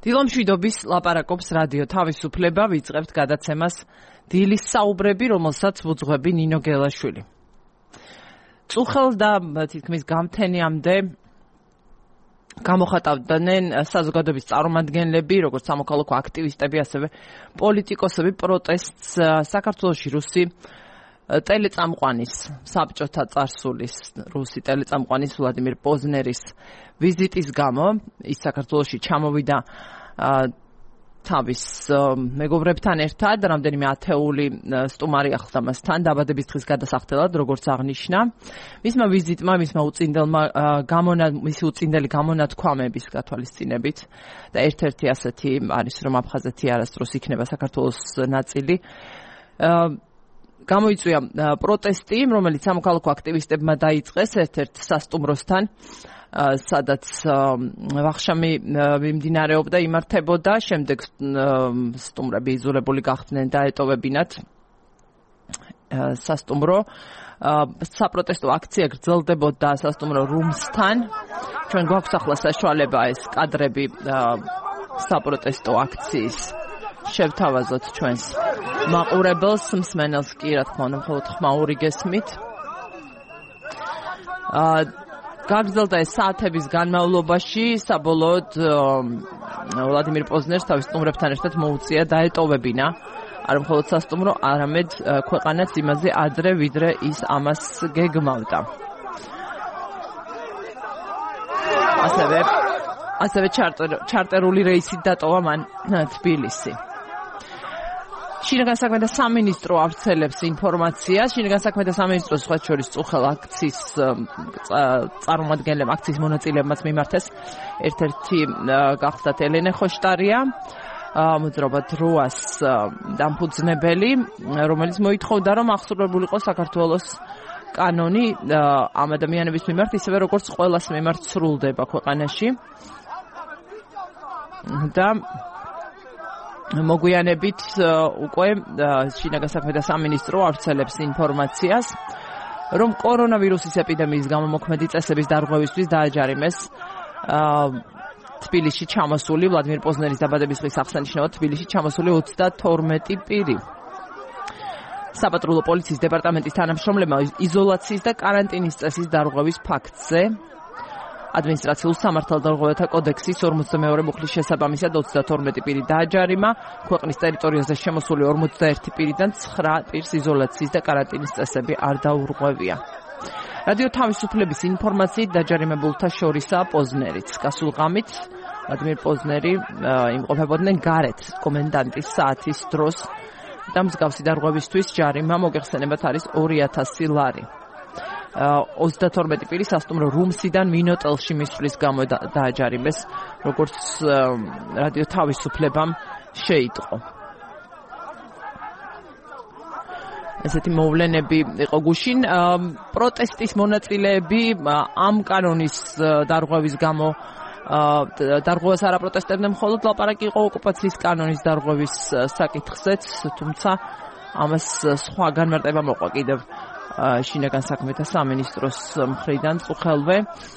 დილამშვიდობის ლაპარაკობს რადიო თავისუფლება, ვიწყებთ გადაცემას დილის საუბრები, რომელსაც ვუძღვები ნინო გელაშვილი. წუხელს და თითქმის გამთენიამდე გამოხატავდნენ საზოგადოების წარმომადგენლები, როგორც სამოქალაქო აქტივისტები, ასევე პოლიტიკოსები პროტესტს საქართველოში რუსი ტელეწამყვანის საბჭოთა წარსულის რუსი ტელეწამყვანის ვლადიმირ პოზნერის ვიზიტის გამო. ის საქართველოში ჩამოვიდა თავის მეგობრებთან ერთად, რამდენიმე ათეული სტუმარი ახლდა მასთან დაბადების დღის გადასახდელად, როგორც აღნიშნა. მისმა ვიზიტმა, მისი უწინდელი გამონათქვამების გათვალისწინებით და ერთ-ერთი ასეთი არის, რომ აფხაზეთი არასდროს იქნება საქართველოს ნაწილი. გამოიწვია პროტესტი, რომელიც სამოქალაქო აქტივისტებმა დაიწყეს ერთ-ერთ სასტუმროსთან, სადაც ვახშამი მიმდინარეობდა, იმართებოდა, შემდეგ სტუმრები იზოლებული გახდნენ და ეტოვებინათ სასტუმრო. საპროტესტო აქცია გრძელდებოდა სასტუმრო რუმსთან. ჩვენ გვაქვს ახლა საშუალება ეს კადრები საპროტესტო აქციის შევთავაზოთ ჩვენს მაყურებელს, მსმენელს კი, რა თქმა უნდა, მხოლოდ ხმაური გესმით. გაგრძელდა ეს საათების განმავლობაში, საბოლოოდ ვლადიმირ პოზნერს თავის სტუმრებთან ერთად მოუწია დაეტოვებინა არა მხოლოდ სასტუმრო, არამედ ქვეყანაც იმაზე ადრე, ვიდრე ის ამას გეგმავდა. ასევე ჩარტერული რეისით დატოვა მან თბილისი. შინაგან საქმეთა სამინისტრო ავრცელებს ინფორმაციას. შინაგან საქმეთა სამინისტროს სხვა შორის წუხელ აქციის წარმომადგენლებმა, აქციის მონაწილეებმაც მიმართეს. ერთ-ერთი გახლდათ ელენე ხოშტარია, მოძრაობა დროას დამფუძნებელი, რომელიც მოითხოვდა, რომ აღსრულებულიყო საქართველოს კანონი ამ ადამიანების მიმართ, ისევე როგორც ყველას მიმართ სრულდება ქვეყანაში. და მოგვიანებით უკვე შინაგან საქმეთა სამინისტრო ავრცელებს ინფორმაციას, რომ კორონავირუსის ეპიდემიის გამო მოქმედი წესების დარღვევისთვის დააჯარიმეს თბილისში ჩამოსული ვლადიმირ პოზნერის დაბადების დღის აღსანიშნავად თბილისში ჩამოსული 32 პირი. საპატრულო პოლიციის დეპარტამენტის თანამშრომლებმა იზოლაციის და კარანტინის წესის დარღვევის ფაქტზე ადმინისტრაციულ სამართალდარღვევათა კოდექსის 42 მუხლის შესაბამისად 32 პირი დააჯარიმა. ქვეყნის ტერიტორიაზე შემოსული 41 პირიდან 9 პირს იზოლაციის და კარანტინის წესები არ დაურღვევია. რადიო თავისუფლების ინფორმაციით დაჯარიმებულთა შორისაა პოზნერიც. გასულ ღამით ვლადიმირ პოზნერი იმყოფებოდნენ გარეთ კომენდანტის საათის დროს და მსგავსი დარღვევისთვის ჯარიმა მოგეხსენებათ არის 2000 ლარი. 32 პირი სასტუმრო რუმსიდან მინოტელში მისვლის გამო დააჯარიმეს, როგორც რადიო თავისუფლებამ შეიტყო. ესეთი მოვლენები იყო გუშინ. პროტესტის მონაწილეები ამ კანონის დარღვევის გამო დარღვევას არ აპროტესტებდნენ, მხოლოდ ლაპარაკი იყო ოკუპაციის კანონის დარღვევის საკითხზეც, თუმცა ამას სხვა განმარტება მოყვა კიდევ შინაგან საქმეთა სამინისტროს მხრიდან წუხელვე.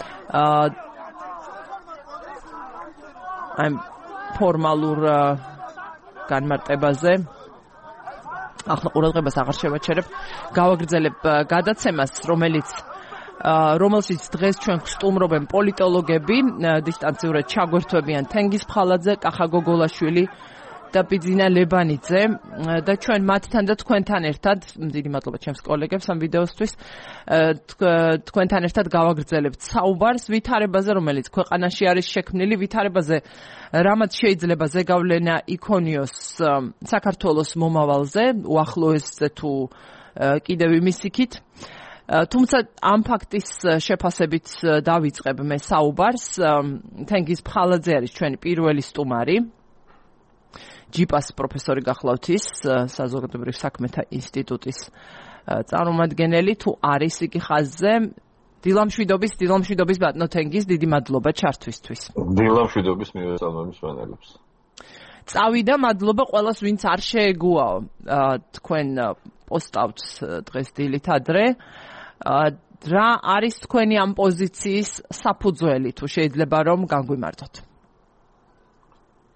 აი ფორმალურ განმარტებაზე ახლა ყურადღებას აღარ შევაჩერებ. გავაგრძელებ გადაცემას, რომელშიც დღეს ჩვენ ვსტუმრობენ პოლიტოლოგები, დისტანციურად ჩაგვერთვებიან თენგიზ ფხალაძე, კახა გოგოლაშვილი და ბიძინა ლებანიძე და ჩვენ მათთან და თქვენთან ერთად, დიდი მადლობა ჩემს კოლეგებს ამ ვიდეოსთვის, თქვენთან ერთად გავაგრძელებთ საუბარს ვითარებაზე, რომელიც ქვეყანაში არის შექმნილი, ვითარებაზე, რამაც შეიძლება ზეგავლენა იქონიოს საქართველოს მომავალზე, უახლოესზე თუ კიდევ იმის იქით. თუმცა ამ ფაქტის შეფასებით დავიწყებ მე საუბარს. თენგიზ ფხალაძე არის ჩვენი პირველი სტუმარი. ჯიპას პროფესორი გახლავთ ის, საზოგადოებრივ საქმეთა ინსტიტუტის წარმომადგენელი, თუ არის იგი ხაზზე. დილამშვიდობის ბატონო თენგიზ, დიდი მადლობა ჩართვისთვის. დილამშვიდობის მივესალმების მანელებს. წავიდა, მადლობა ყველას, ვინც არ შეეგუაო თქვენ პოსტავთ დღეს დილით ადრე. რა არის თქვენი ამ პოზიციის საფუძველი, თუ შეიძლება რომ განგვიმარტოთ?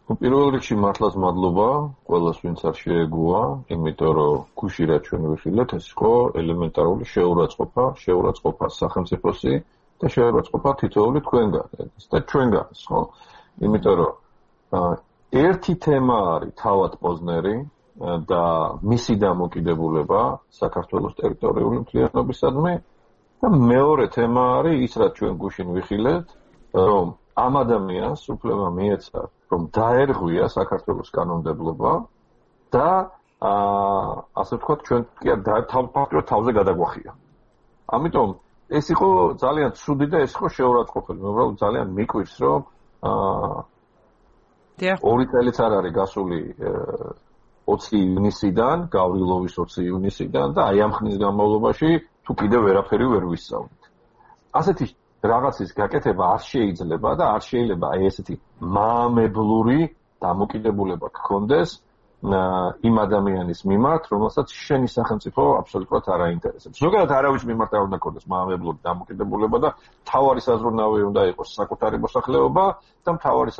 პირველ რიგში მართლაც მადლობა ყველას, ვინც არ შეეგუა, იმიტომ რომ გუში რაც ჩვენ ვიხილეთ, ეს იყო ელემენტარული შეურაცხყოფა სახელმწიფოსი და შეურაცხყოფა თითოეული თქვენგან და ჩვენგანს, ხო? იმიტომ რომ ერთი თემა არის თავად პოზნერი და მისი დამოკიდებულება საქართველოს ტერიტორიული მთლიანობისადმი და მეორე თემა არის ის, რაც ჩვენ გუშინ ვიხილეთ, რომ ამ ადამიანს უფლება მიეცა, რომ დაერღვია საქართველოს კანონმდებლობა და ასე ვთქვათ, ჩვენ კი ფაქტობრივად თავზე გადაგვახია. ამიტომ ეს იყო ძალიან ცუდი და ეს იყო შეურაცხყოფელი. მე უბრალოდ ძალიან მიკვირს, რომ 2 წელიც არ არის გასული 20 ივნისიდან, გავრილოვის 20 ივნისიდან და აი ამ ხნის განმავლობაში თუ კიდევ ვერაფერი ვერ ვისწავლით. ასეთი რაღაცის გაკეთება არ შეიძლება და არ შეიძლება აი ესეთი მაამებლური დამოკიდებულება გქონდეს იმ ადამიანის მიმართ, რომელსაც შენი სახელმწიფო აბსოლუტურად არ აინტერესებს. ზოგადად არავის მიმართ არ უნდა გქონდეს მაამებლური დამოკიდებულება და მთავარი საზრუნავი უნდა იყოს საკუთარი მოსახლეობა და მთავარი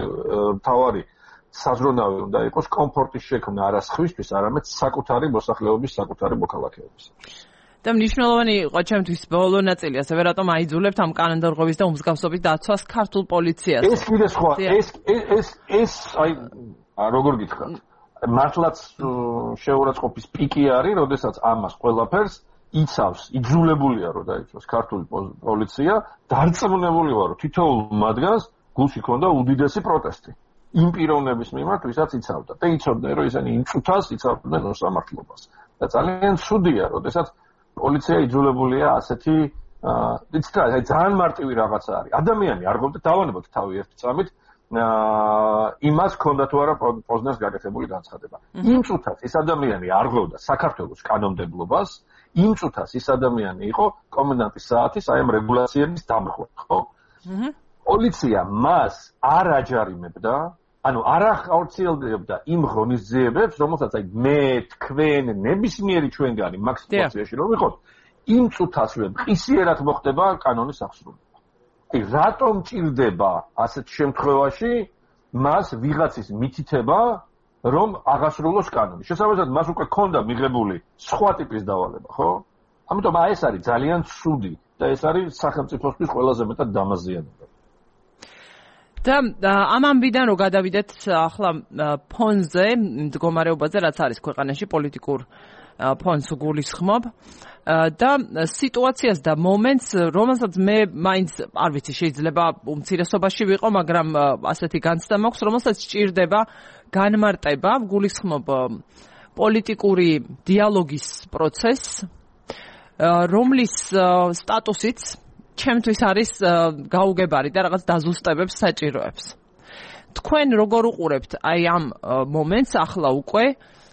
საზრუნავი უნდა იყოს კომფორტის შექმნა არა სხვისთვის, არამედ საკუთარი მოსახლეობის, საკუთარი მოქალაქეობის. და მნიშვნელოვანი იყო ჩემთვის ბოლო ნაწილი, ასევე რატომ აიძულებთ ამ კანონდარღვევის და უმსგავსობის დაცვას ქართულ პოლიციას. ეს კიდე სხვა, ეს აი როგორ გითხრათ, მართლაც შეურაცხყოფის პიკი არის, როდესაც ამას ყველაფერს იცავს, იძულებულია რომ დაიცვას ქართული პოლიცია, დარწმუნებული ვარ, რომ თითოეულ მათგანს გულში ჰქონდა უდიდესი პროტესტი. იმ პიროვნების მიმართ, ვისაც იცავდა. და იცოდნენ, რომ ისინი იმ წუთას იცავდნენ მოსამართლობას. და ძალიან ცუდია, როდესაც პოლიცია იძულებულია ასეთი იცით რა, ძალიან მარტივი რაღაცა არის. ადამიანი არ გონდა დავანებოთ თავი ერთ წამით იმას ჰქონდა თუ არა პოზნერს გაკეთებული განცხადება. იმ წუთას ეს ადამიანი არ გლოვდა საქართველოს კანონმდებლობას, იმ წუთას ეს ადამიანი იყო კომენდანტის საათის აი ამ რეგულაციების დამხვა, ხო? პოლიცია მას არ აჯარიმებდა, ანუ არ ახორციელებდა იმ ღონისძიებებს, რომელსაც აი მე, თქვენ, ნებისმიერი ჩვენგანი მაგ სიტუაციაში რომ ვიყოთ, იმ წუთასვე მყისიერად მოხდება კანონის აღსრულება. რატომ ჭირდება ასეთ შემთხვევაში მას ვიღაცის მითითება, რომ აღასრულოს კანონი? შესაბამისად, მას უკვე ჰქონდა მიღებული სხვა ტიპის დავალება, ხო? ამიტომ ეს არის ძალიან ცუდი და ეს არის სახელმწიფოსთვის ყველაზე მეტად დამაზიანებელი. და ამ ამბიდან რომ გადავიდეთ ახლა ფონზე, მდგომარეობაზე, რაც არის ქვეყანაში პოლიტიკურ ფონს გულისხმობ და სიტუაციას და მომენტს, რომელსაც მე მაინც არ ვიცი, შეიძლება უმცირესობაში ვიყო, მაგრამ ასეთი განცდა მაქვს, რომელსაც სჭირდება განმარტება, გულისხმობ პოლიტიკური დიალოგის პროცესს, რომლის სტატუსიც ჩემთვის არის გაუგებარი და რაღაც დაზუსტებებს საჭიროებს. თქვენ როგორ უყურებთ აი ამ მომენტს ახლა უკვე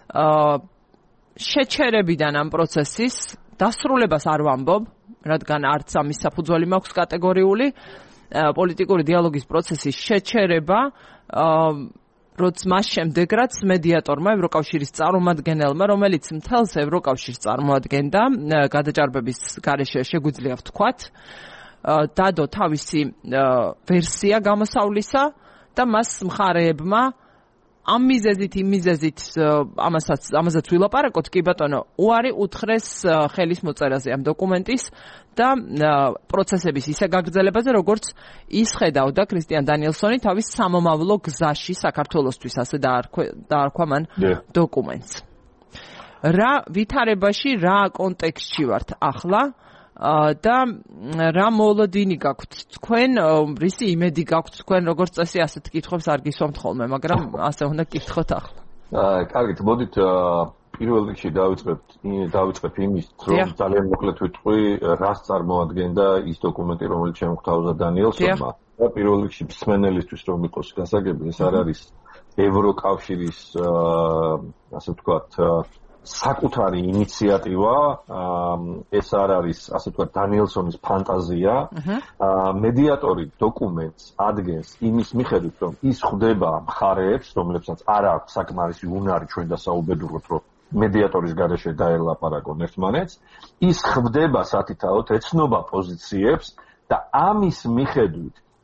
შეჩერებიდან ამ პროცესის დასრულებას არ ვამბობ, რადგან არც ამის საფუძველი მაქვს კატეგორიული, პოლიტიკური დიალოგის პროცესის შეჩერება, როცა მას შემდეგ რაც მედიატორმა, ევროკავშირის წარმომადგენელმა, რომელიც მთელს ევროკავშირს წარმოადგენდა, გადაჭარბების გარეშე შეგვიძლია ვთქვათ, დადო თავისი ვერსია გამოსავლისა და მას მხარეებმა ამ მიზეზით, იმ მიზეზით ამასაც ვილაპარაკოთ, კი ბატონო, უარი უთხრეს ხელის მოწერაზე ამ დოკუმენტის და პროცესების ისე გაგრძელებაზე, როგორც ის ხედავდა ქრისტიან დანიელსონი თავის სამომავლო გზაში საქართველოსთვის, ასე დაარქვა მან დოკუმენტს. რა ვითარებაში, რა კონტექსტში ვართ ახლა და რა მოლოდინი გაქვთ თქვენ, რისი იმედი გაქვთ თქვენ, როგორც წესი ასეთ კითხვებს არ გისვამთ ხოლმე, მაგრამ ასე უნდა გკითხოთ ახლა. კარგით, მოდით პირველ რიგში დავიწყებ იმით, რომ ძალიან მოკლედ ვიტყვი, რას წარმოადგენდა ის დოკუმენტი, რომელიც შემოგვთავაზა დანიელსონმა. და პირველ რიგში მსმენელისთვის რომ იყოს გასაგები, ეს არ არის ევროკავშირის ასე ვთქვათ საკუთარი ინიციატივა, ეს არ არის, ასე ვთქვათ, დანიელსონის ფანტაზია. მედიატორი დოკუმენტს ადგენს იმის მიხედვით, რომ ის ხვდება მხარეებს, რომლებსაც არ აქვს საკმარისი უნარი ჩვენ დასაუბედუროთ, რომ მედიატორის გარეშე დაელაპარაკონ ერთმანეთს, ის ხვდება სათითაოდ, ეცნობა პოზიციებს და ამის მიხედვით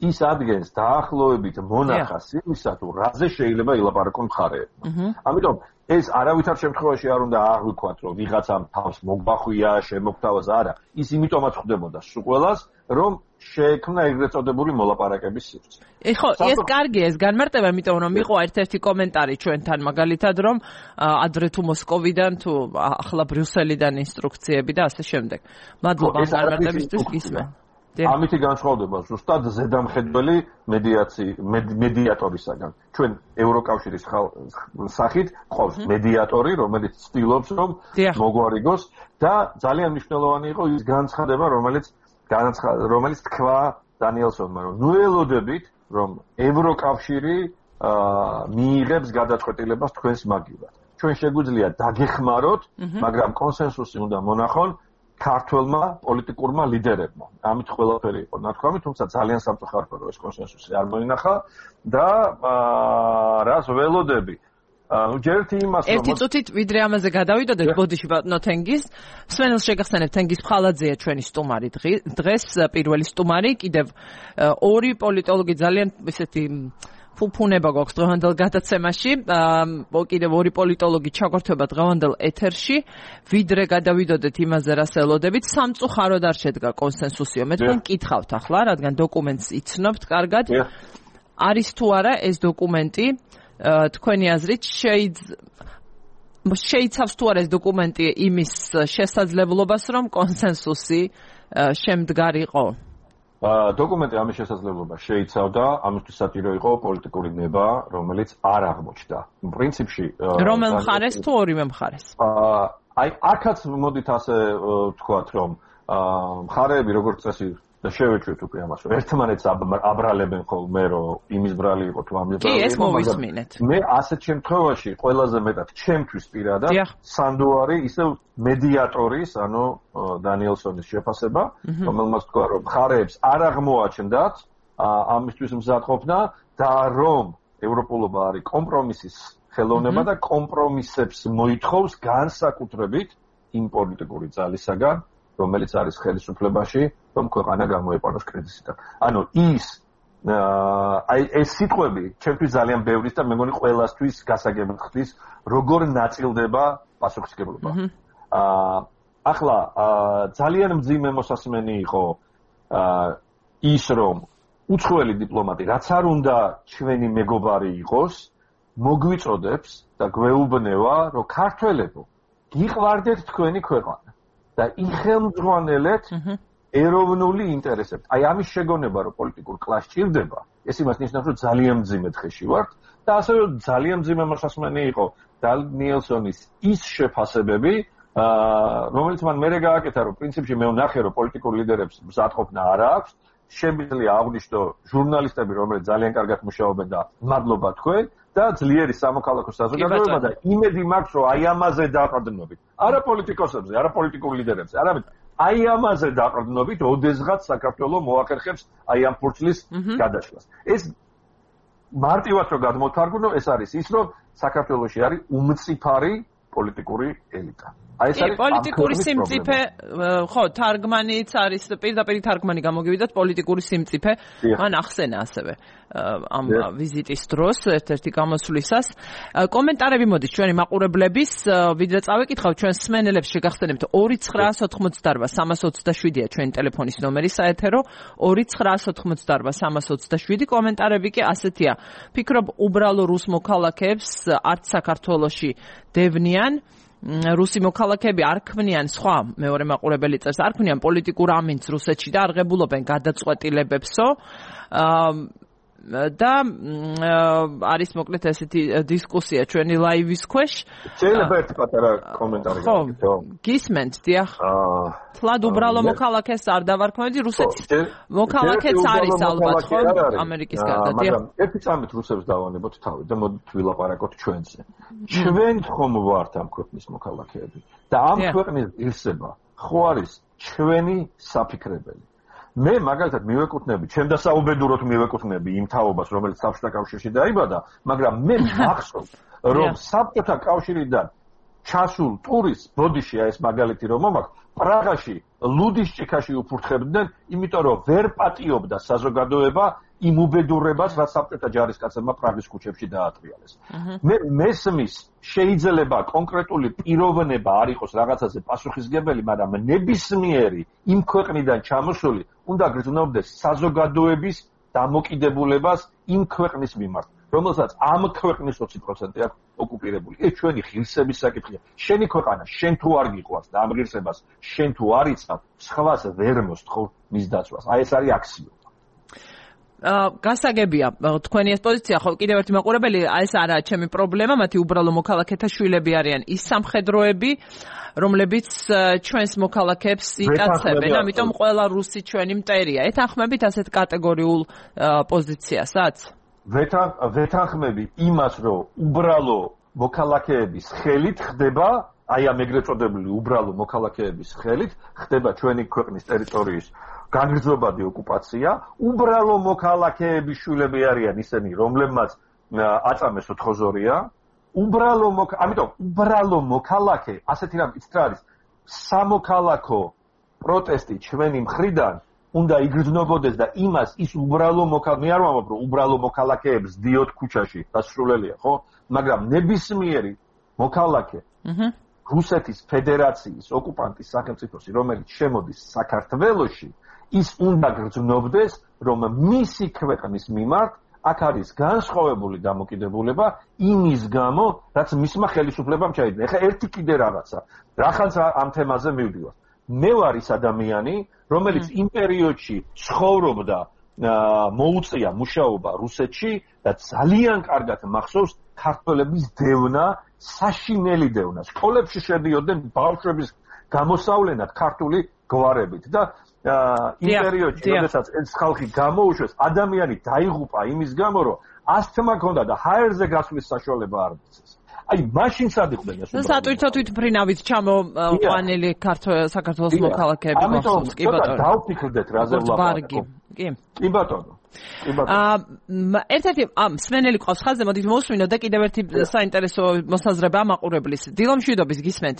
ის ადგენს დაახლოებით მონახას იმისა, თუ რაზე შეიძლება ილაპარაკონ მხარეებმა. ამიტომ ეს არავითარ შემთხვევაში არ უნდა აღვიქვათ, რომ ვიღაცამ თავს მოგვახვია, შემოგთავაზა, არა. ის იმიტომაც ხდებოდა სულ რომ შეექმნა ეგრეთ წოდებული მოლაპარაკების სივრცე. ეხო, ეს კარგია, ეს განმარტება, იმიტომ რომ იყო ერთ-ერთი კომენტარი ჩვენთან, მაგალითად, რომ ადრე თუ მოსკოვიდან, თუ ახლა ბრიუსელიდან ინსტრუქციები და ასე შემდეგ. მადლობა განმარტებისთვის გისმენ. ამითი განსხვავდება ზუსტად ზედამხედველი მედიატორისაგან. ჩვენ ევროკავშირის სახით ყავს მედიატორი, რომელიც ცდილობს, რომ მოგვარიგოს და ძალიან მნიშვნელოვანი იყო ის განცხადება, რომელიც თქვა დანიელსონმა, რომ ნუ ელოდებით, რომ ევროკავშირი მიიღებს გადაწყვეტილებას თქვენს მაგივრად. ჩვენ შეგვიძლია დაგეხმაროთ, მაგრამ კონსენსუსი უნდა მონახონ ქართველმა პოლიტიკურმა ლიდერებმა. ამით ყველაფერი იყო ნათქვამი, თუმცა ძალიან სამწუხაროდ ეს კონსენსუსი არ მოინახა და რას ველოდები. ჯერტი იმას ერთი წუთით ვიდრე ამაზე გადავიდოდეთ, ბოდიში ბატონო თენგიზ. სვენელს შეგახსენებთ, თენგიზ ფხალაძეა ჩვენი სტუმარი დღეს, პირველი სტუმარი, კიდევ ორი პოლიტოლოგი ძალიან ესეთი ფუფუნება გვაქვს დღევანდელ გადაცემაში. კიდევ ორი პოლიტოლოგი ჩაგვართვება დღევანდელ ეთერში. ვიდრე გადავიდოდეთ იმაზე, რას ელოდებით, სამწუხაროდ არ შედგა კონსენსუსიო. მე თქვენ კითხავთ ახლა, რადგან დოკუმენტს იცნობთ კარგად. არის თუ არა ეს დოკუმენტი თქვენი აზრით შეიცავს თუ არა ეს დოკუმენტი იმის შესაძლებლობას, რომ კონსენსუსი შემდგარიყო? დოკუმენტი ამის შესაძლებლობას შეიცავდა, ამისთვის საპირე იყო პოლიტიკური ნება, რომელიც არ აღმოჩნდა. პრინციპში რომელ მხარეს თუ ორივე მხარეს? აი, აქაც მოდით ასე ვთქვათ, რომ მხარეები როგორც წესი და შევეჩვევთ უკვე ამას, რომ ერთმანეთს აბრალებენ ხოლმე, რომ იმის ბრალი იყო თუ ამის ბრალი იყო. კი, ეს მოვისმინეთ. მე ასეთ შემთხვევაში ყველაზე მეტად ჩემთვის პირადად სანდუარი ისევ მედიატორის, ანუ დანიელსონის შეფასება, რომელმაც თქვა, რომ მხარეებს არ აღმოაჩნდათ ამისთვის მზადყოფნა და რომ ევროპულობა არის კომპრომისის ხელოვნება და კომპრომისებს მოითხოვს განსაკუთრებით იმ პოლიტიკური ძალისაგან, რომელიც არის ხელისუფლებაში, რომ ქვეყანა გამოეყაროს კრიზისიდან. ანუ ეს სიტყვები ჩემთვის ძალიან ბევრის და მე მგონი ყველასთვის გასაგებად ხდის, როგორ ნაწილდება პასუხისმგებლობა. ახლა ძალიან მძიმე მოსასმენი იყო ის, რომ უცხოელი დიპლომატი, რაც არ უნდა ჩვენი მეგობარი იყოს, მოგვიწოდებს და გვეუბნება, რომ ქართველებო, გიყვარდეთ თქვენი ქვეყანა და იხელმძღვანელეთ ეროვნული ინტერესები. აი ამის შეგონება, რომ პოლიტიკურ კლასს ჭირდება, ეს იმას ნიშნავს, რომ ძალიან მძიმე დღეში ვართ და ასევე ძალიან მძიმე მოსასმენი იყო დანიელსონის ის შეფასებები, რომელიც მან მერე გააკეთა, რომ პრინციპში მე ვნახე, რომ პოლიტიკურ ლიდერებს მზადყოფნა არ აქვს, შემიძლია აღვნიშნო ჟურნალისტები, რომლებიც ძალიან კარგად მუშაობენ და მადლობა თქვენ და ძლიერი სამოქალაქო საზოგადოება და იმედი მაქვს, რომ აი ამაზე დაყრდნობით. არა პოლიტიკოსებზე, არა პოლიტიკურ ლიდერებზე, არამედ აი ამაზე დაყრდნობით, ოდესღაც საქართველო მოახერხებს აი ამ ფურცლის გადაშლას. ეს მარტივად რომ გადმოთარგმნო, ეს არის ის, რომ საქართველოში არის უმწიფარი პოლიტიკური ელიტა. პოლიტიკური სიმწიფე, ხო, თარგმანიც არის, პირდაპირ თარგმანი გამოგივიდათ პოლიტიკური სიმწიფე, მან ახსენა ასევე ამ ვიზიტის დროს ერთ-ერთი გამოსვლისას. კომენტარები მოდის ჩვენი მაყურებლების, ვიდრე წავეკითხავთ ჩვენ სმენელებს შეგახსენებთ 2988327-ია ჩვენი ტელეფონის ნომერი საეთერო 2988327 კომენტარები კი ასეთია. ფიქრობ უბრალო რუს მოქალაქეებს არც საქართველოში დევნიან რუსი მოქალაქეები არ ქმნიან სხვა მეორე მაყურებელი წერს არ ქმნიან პოლიტიკურ ამინდს რუსეთში და არღებულობენ გადაწყვეტილებებსო და არის მოკლედ ესეთი დისკუსია ჩვენი ლაივის ქვეშ. შეიძლება ერთი პატარა კომენტარი გაკეთო? გისმენთ, დიახ. თლად უბრალო მოქალაქეს არ დავარქმევდი, რუსეთის მოქალაქეც არის ალბათ, ხო? ამერიკის გარდა, დიახ. მაგრამ ერთი წამით რუსებს დავანებოთ თავი და მოდით ვილაპარაკოთ ჩვენზე. ჩვენ ხომ ვართ ამ ქვეყნის მოქალაქეები და ამ ქვეყნის ღირსება ხო არის ჩვენი საფიქრებელი. მე მაგალითად მივეკუთვნები, ჩემ დასაუბედუროდ მივეკუთვნები იმ თაობას, რომელიც საბჭოთა კავშირში დაიბადა, მაგრამ მე მახსოვს, რომ საბჭოთა კავშირიდან ჩასულ ტურისტს, ბოდიში ეს მაგალითი რომ მომაქვს, პრაღაში ლუდის ჭიქაში უფურთხებდნენ, იმიტომ რომ ვერ პატიობდა საზოგადოება იმ უბედურებას, რაც საბჭოთა ჯარისკაცებმა პრაღის ქუჩებში დაატრიალეს. მე მესმის შეიძლება კონკრეტული პიროვნება არ იყოს რაღაცაზე პასუხისგებელი, მაგრამ ნებისმიერი იმ ქვეყნიდან ჩამოსული უნდა გრძნობდეს საზოგადოების დამოკიდებულებას იმ ქვეყნის მიმართ, რომელსაც ამ ქვეყნის 20% აქვს ოკუპირებული. ეს ჩვენი ღირსების საკითხია. შენი ქვეყანა, შენ თუ არ გიყვარს და ამ ღირსებას შენ თუ არ იცავ, სხვას ვერ მოსთხოვ მის დაცვას. აი ეს არის აქსიომა. გასაგებია თქვენი ეს პოზიცია, ხო კიდევ ერთი მაყურებელი, ეს არა ჩემი პრობლემა, მათი უბრალო მოქალაქეთა შვილები არიან ის სამხედროები, რომლებიც ჩვენს მოქალაქეებს იკაცებენ, ამიტომ ყველა რუსი ჩვენი მტერია. ეთანხმებით ასეთ კატეგორიულ პოზიციასაც? ვეთანხმები იმას, რომ უბრალო მოქალაქეების ხელით ხდება, აი ამ ეგრეთ წოდებული უბრალო მოქალაქეების ხელით ხდება ჩვენი ქვეყნის ტერიტორიის განგრძობადი ოკუპაცია, უბრალო მოქალაქეების შვილები არიან ისინი, რომლებმაც აწამეს ოთხოზორია, ამიტომ უბრალო მოქალაქე, ასეთი რამ იცით რა არის, სამოქალაქო პროტესტი ჩვენი მხრიდან უნდა იგრძნობოდეს და იმას ის უბრალო მე არ ვამბობ, რომ უბრალო მოქალაქეებს დიოთ ქუჩაში, დასრულელია, ხო? მაგრამ ნებისმიერი მოქალაქე რუსეთის ფედერაციის ოკუპანტის სახელმწიფოსი, რომელიც შემოდის საქართველოში, ის უნდა გრძნობდეს, რომ მისი ქვეყნის მიმართ აქ არის განსხვავებული დამოკიდებულება იმის გამო, რაც მისმა ხელისუფლებამ ჩაიდგინა. ეხლა ერთი კიდე რაღაცა, რახანს ამ თემაზე მივდივარ. მე ვარ ის ადამიანი, რომელიც იმ პერიოდში ცხოვრობდა, მოუწია მუშაობა რუსეთში და ძალიან კარგად მახსოვს ქართველების დევნა, საშინელი დევნა. სკოლებში შედიოდნენ ბავშვების გამოსავლენად ქართული გვარებით და იმ პერიოდში, როდესაც ეს ხალხი გამოუშვეს, ადამიანი დაიღუპა იმის გამო, რომ ასთმა ჰქონდა და ჰაერზე გასვლის საშუალება არ მისცეს. აი, მაშინ სადიყვნენ ეს უბრალოდ. სატვირთო თვითმფრინავით ჩამოყვანილი საქართველოს მოქალაქეები გახსოვს, კი ბატონო. ამიტომ დავფიქრდეთ, რაზე ვლაპარაკობ. კი ბატონო. ერთ-ერთი მსმენელი ყავს ხაზზე, მოდით მოვუსმინოთ და კიდევ ერთი საინტერესო მოსაზრება მაყურებლის. დილო მშვიდობის, გისმენთ?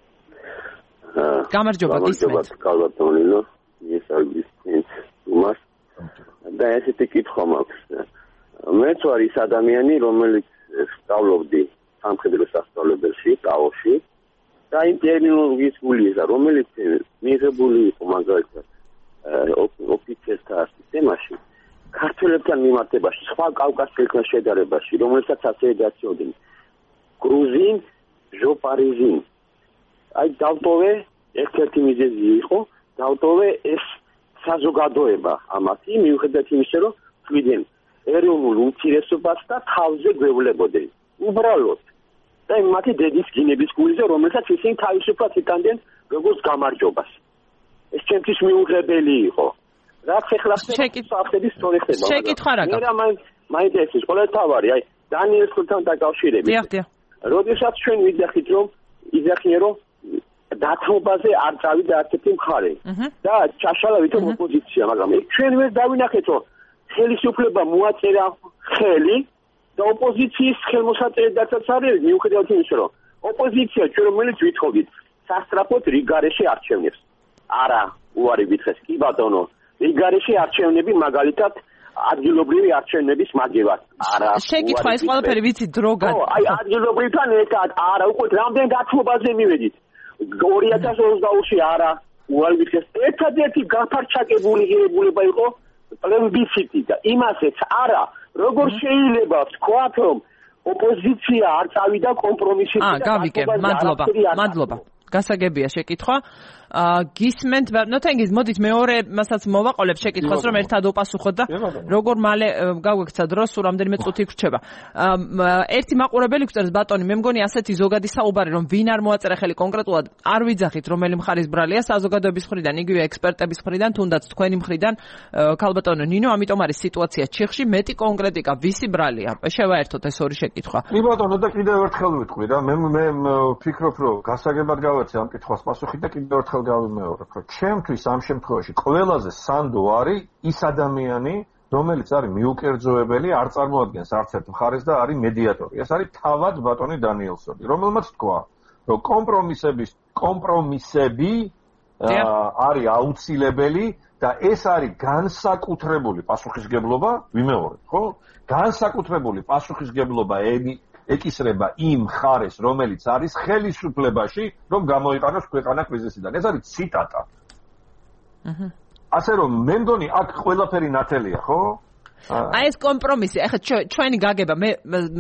გამარჯობა, გისმენთ. კალბატონინო, ისალგის უმას. და ესეთი კითხვა მაქვს. მეც ვარ ის ადამიანი, რომელიც სწავლობდი სამხედრო სასწავლებელში, ტაოში და იმ ტერმინოლოგიის გულიზა, რომელიც მიღებული იყო მაგალითად ოფიცერთა სისტემაში, ქართველებთან მიმართებაში, სხვა კავკასიელთან შედარებაში, რომელსაც ასე დაწოდენ. გრუზინ, ჟოპარიზინ. აი დავტოვე, ერთ-ერთი მიზეზი იყო, დავტოვე ეს საზოგადოება ამათი, მიუხედავად იმისა, რომ თვითონ ეროვნულ უმცირესობას და თავზე გვევლებოდნენ. უბრალოდ და მათი დედის გინების გულზე, რომელსაც ისინი თავისუფლად იტანდნენ როგორც გამარჯვებას. ეს ჩემთვის მიუღებელი იყო. რაც ეხლა საფრთხების სწორი ხდება. შეკითხვა რა გაქვს? მე მაინტერესებს ყოველთავარი, აი დანიელს ხუთთან დაკავშირებით. როდესაც ჩვენ ვიძახით, რომ დათმობაზე არ წავიდა არცერთი მხარე და ჩაშალა ვითომ ოპოზიცია, მაგრამ ჩვენ ვერ დავინახეთ, რომ ხელისუფლება მოაწერა ხელი და ოპოზიციის ხელმოსაწერი დაცაც არის, მიუხედავად იმისა, რომ ოპოზიცია ჩვენ რომელიც ვითხოვით სასტრაფოდ რიგარეში არჩევნებს. არა, უარი გითხრეს, კი ბატონო, რიგარეში არჩევნები მაგალითად ადგილობრივი არჩევნების მაგევად. არა, შეკითხვა ეს ყველაფერი ვიცი დრო გან. აი ადგილობრივთან ერთად არა, უკვე რამდენ დათმობაზე მივედით. 2022-ში არა, უარი გითხრეს, ერთადერთი გაფარჩაკებული ღირებულება იყო პლებისციტი და იმასაც არა, როგორ შეიძლება ვთქვათ, რომ ოპოზიცია არ წავიდა კომპრომისში და გავიგე, მადლობა. გასაგებია შეკითხვა. გისმენთ, ნოთენგიზ, მოდით მეორე მასაც მოვაყოლებ შეკითხვას, რომ ერთად უპასუხოთ და როგორ მალე გავექცა დრო, სულ რამდენიმე წუთი გრჩება. ერთი მაყურებელი გვწერს, ბატონი, მე მგონი ასეთი ზოგადი საუბარი, რომ ვინ არ მოაწერა ხელი კონკრეტულად, არ ვიძახით, რომელი მხარის ბრალია, საზოგადოების მხრიდან, იგივე ექსპერტების მხრიდან, თუნდაც თქვენი მხრიდან, ქალბატონო ნინო, ამიტომ არის სიტუაცია ჩიხში, მეტი კონკრეტიკა, ვისი ბრალია? შევაერთოთ ეს ორი შეკითხვა. კი ბატონო, და კიდევ ერთხელ ვიტყვი რა, მე ვფიქრობ, რომ გასაგებად გავეცე ამ კითხვას პასუხი და კიდევ ერთხელ გავიმეორებ, რომ ჩემთვის ამ შემთხვევაში ყველაზე სანდო არის ის ადამიანი, რომელიც არის მიუკერძოებელი, არ წარმოადგენს არც ერთ მხარეს და არის მედიატორი. ეს არის თავად ბატონი დანიელსონი, რომელმაც თქვა, რომ კომპრომისები არის აუცილებელი და ეს არის განსაკუთრებული პასუხისგებლობა, ვიმეორებ, ხო? განსაკუთრებული პასუხისგებლობა ეკისრება იმ მხარეს, რომელიც არის ხელისუფლებაში, რომ გამოიყენოს ქვეყანა კრიზისიდან. ეს არის ციტატა. ასე რომ მე მგონი აქ ყველაფერი ნათელია, ხო? აი ეს კომპრომისი, ახლა ჩვენი გაგება მე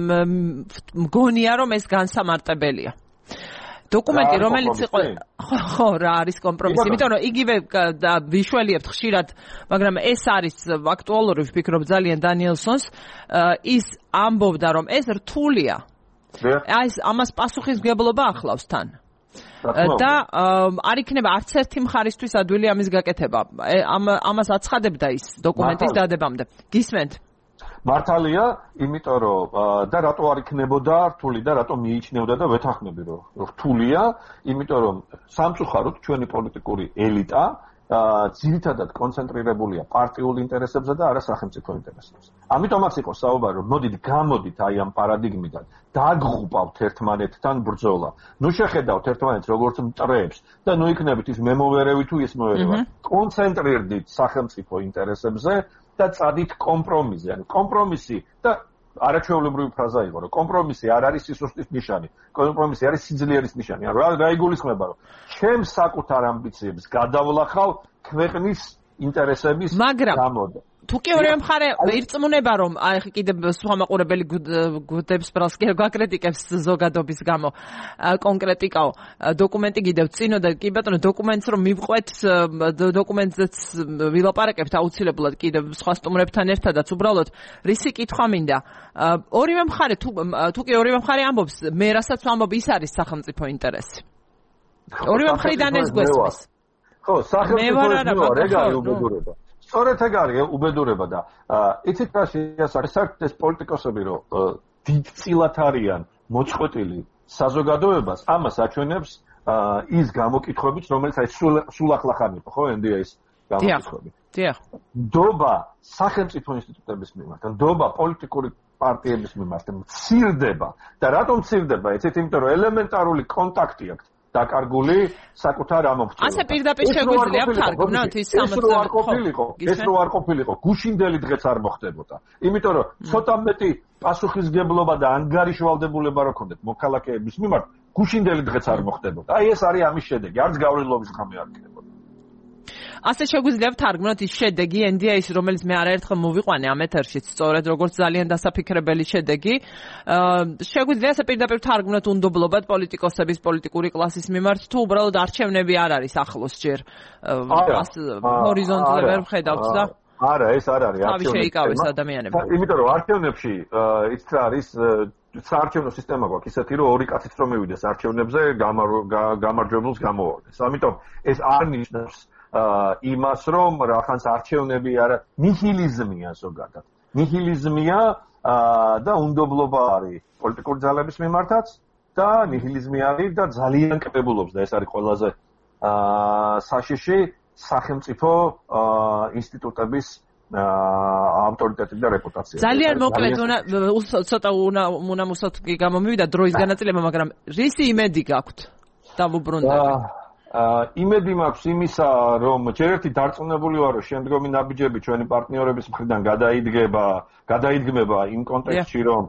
მგონია რომ ეს განსამარტებელია. დოკუმენტი რომელიც იყო ხო რა არის კომპრომისი, იმიტომ რომ იგივე ვიშველიებთ ხშირად, მაგრამ ეს არის აქტუალური ვფიქრობ ძალიან დანიელსონს, ის ამბობდა რომ ეს რთულია. აი ეს ამას პასუხისმგებლობა ახლავს თან. და არ იქნება არც ერთი მხარისთვის ადვილი ამის გაკეთება. ამას აცხადებდა ის დოკუმენტის დადებამდე. გისმენთ? მართალია, იმიტომ რომ და რატო არ იქნებოდა რთული და რატო მიიჩნევდა და ვეთანხმები რომ რთულია, იმიტომ რომ სამწუხაროდ ჩვენი პოლიტიკური ელიტა ძირითადად კონცენტრირებულია პარტიულ ინტერესებზე და არა სახელმწიფო ინტერესებზე. ამიტომაც იყო საუბარი, რომ მოდით გამოდით აი ამ პარადიგმიდან, დაგღუპავთ ერთმანეთთან ბრძოლა. ნუ შეხედავთ ერთმანეთს როგორც მტრებს და ნუ იქნებით ის მემოვერევი თუ ის მოვერევა. კონცენტრირდით სახელმწიფო ინტერესებზე და წადით კომპრომისზე. ანუ კომპრომისი და არაჩვეულებრივი ფრაზა იყო, რომ კომპრომისი არ არის სისუსტის ნიშანი. კომპრომისი არის სიძლიერის ნიშანი. ანუ რა იგულისხმება, რომ ჩემს საკუთარ ამბიციებს გადავლახავ ქვეყნის ინტერესების გამო. თუ კი ორივე მხარე ირწმუნება რომ აი კიდე სხვა მაყურებელი გუდებს ბრალს კი გაკრიტიკებს ზოგადობის გამო კონკრეტიკაო დოკუმენტი კიდევ წინო და კი ბატონო დოკუმენტს რომ მივყვეთ დოკუმენტზეც ვილაპარაკებთ აუცილებლად კიდევ სხვა სტუმრებთან ერთადაც უბრალოდ რისი კითხვა მინდა ორივე მხარე თუ კი ორივე მხარე ამბობს მე რასაც ვამბობ ის არის სახელმწიფო ინტერესი ორივე მხრიდან ეს გვესმის ხო სახელმწიფო რეგალი უბედურება სწორედ ეგ არის უბედურება და იცით რა შეასახეთ ეს პოლიტიკოსები რომ დიდწილად არიან მოწყვეტილი საზოგადოებას ამას აჩვენებს ის გამოკითხვებით რომელიც აი სულ ახლახან იყო ხო NDA-ის გამოკითხვები. დიახ. ნდობა სახელმწიფო ინსტიტუტების მიმართ, ნდობა პოლიტიკური პარტიების მიმართ მცირდება და რატომ მცირდება? იცით იმიტომ რომ ელემენტარული კონტაქტი აქვს დაკარგული საკუთარ ამომრჩევლად. ასე პირდაპირ შეგვიძლია ვთარგმნოთ ის 60 ეს რო არ ყოფილიყო, გუშინდელი დღეც არ მოხდებოდა. იმიტომ რომ ცოტა მეტი პასუხისგებლობა და ანგარიშვალდებულება რო ქონდეთ მოქალაქეების მიმართ, გუშინდელი დღეც არ მოხდებოდა. აი ეს არის ამის შედეგი, არც გავლენობის ღამე არ იქნებოდა. ასე შეგვიძლია ვთარგმნოთ ის შედეგი NDA-ის, რომელიც მე არაერთხელ მოვიყვანე ამ ეთერშიც, სწორედ როგორც ძალიან დასაფიქრებელი შედეგი. შეგვიძლია ასე პირდაპირ ვთარგმნოთ უნდობლობად პოლიტიკოსების პოლიტიკური კლასის მიმართ, თუ უბრალოდ არჩევნები არ არის ახლოს ჯერ ჰორიზონტზე ვერ ვხედავთ და არა, ეს არ არის არჩევნები. თავი შეიკავეს ადამიანებმა. იმიტომ რომ არჩევნებში ის რა არის საარჩევნო სისტემა გვაქვს ისეთი რომ ორი კაციც რომ მივიდეს არჩევნებზე გამარჯვებულს გამოუვარდეს. ამიტომ ეს არ ნიშნავს იმას რომ რახანს არჩევნები არა ნიჰილიზმია ზოგადად. ნიჰილიზმია და უნდობლობა არის პოლიტიკური ძალების მიმართაც და ნიჰილიზმი არის და ძალიან კრებულობს და ეს არის ყველაზე საშიში სახელმწიფო ინსტიტუტების ავტორიტეტი და რეპუტაცია. ძალიან მოკლედ ცოტა უნამუსოთ გამომივიდა დროის განაწილება, მაგრამ რისი იმედი გაქვთ დავუბრუნდებით? იმედი მაქვს იმისა, რომ ჯერ ერთი დარწმუნებული ვარ, რომ შემდგომი ნაბიჯები ჩვენი პარტნიორების მხრიდან გადაიდგმება იმ კონტექსტში, რომ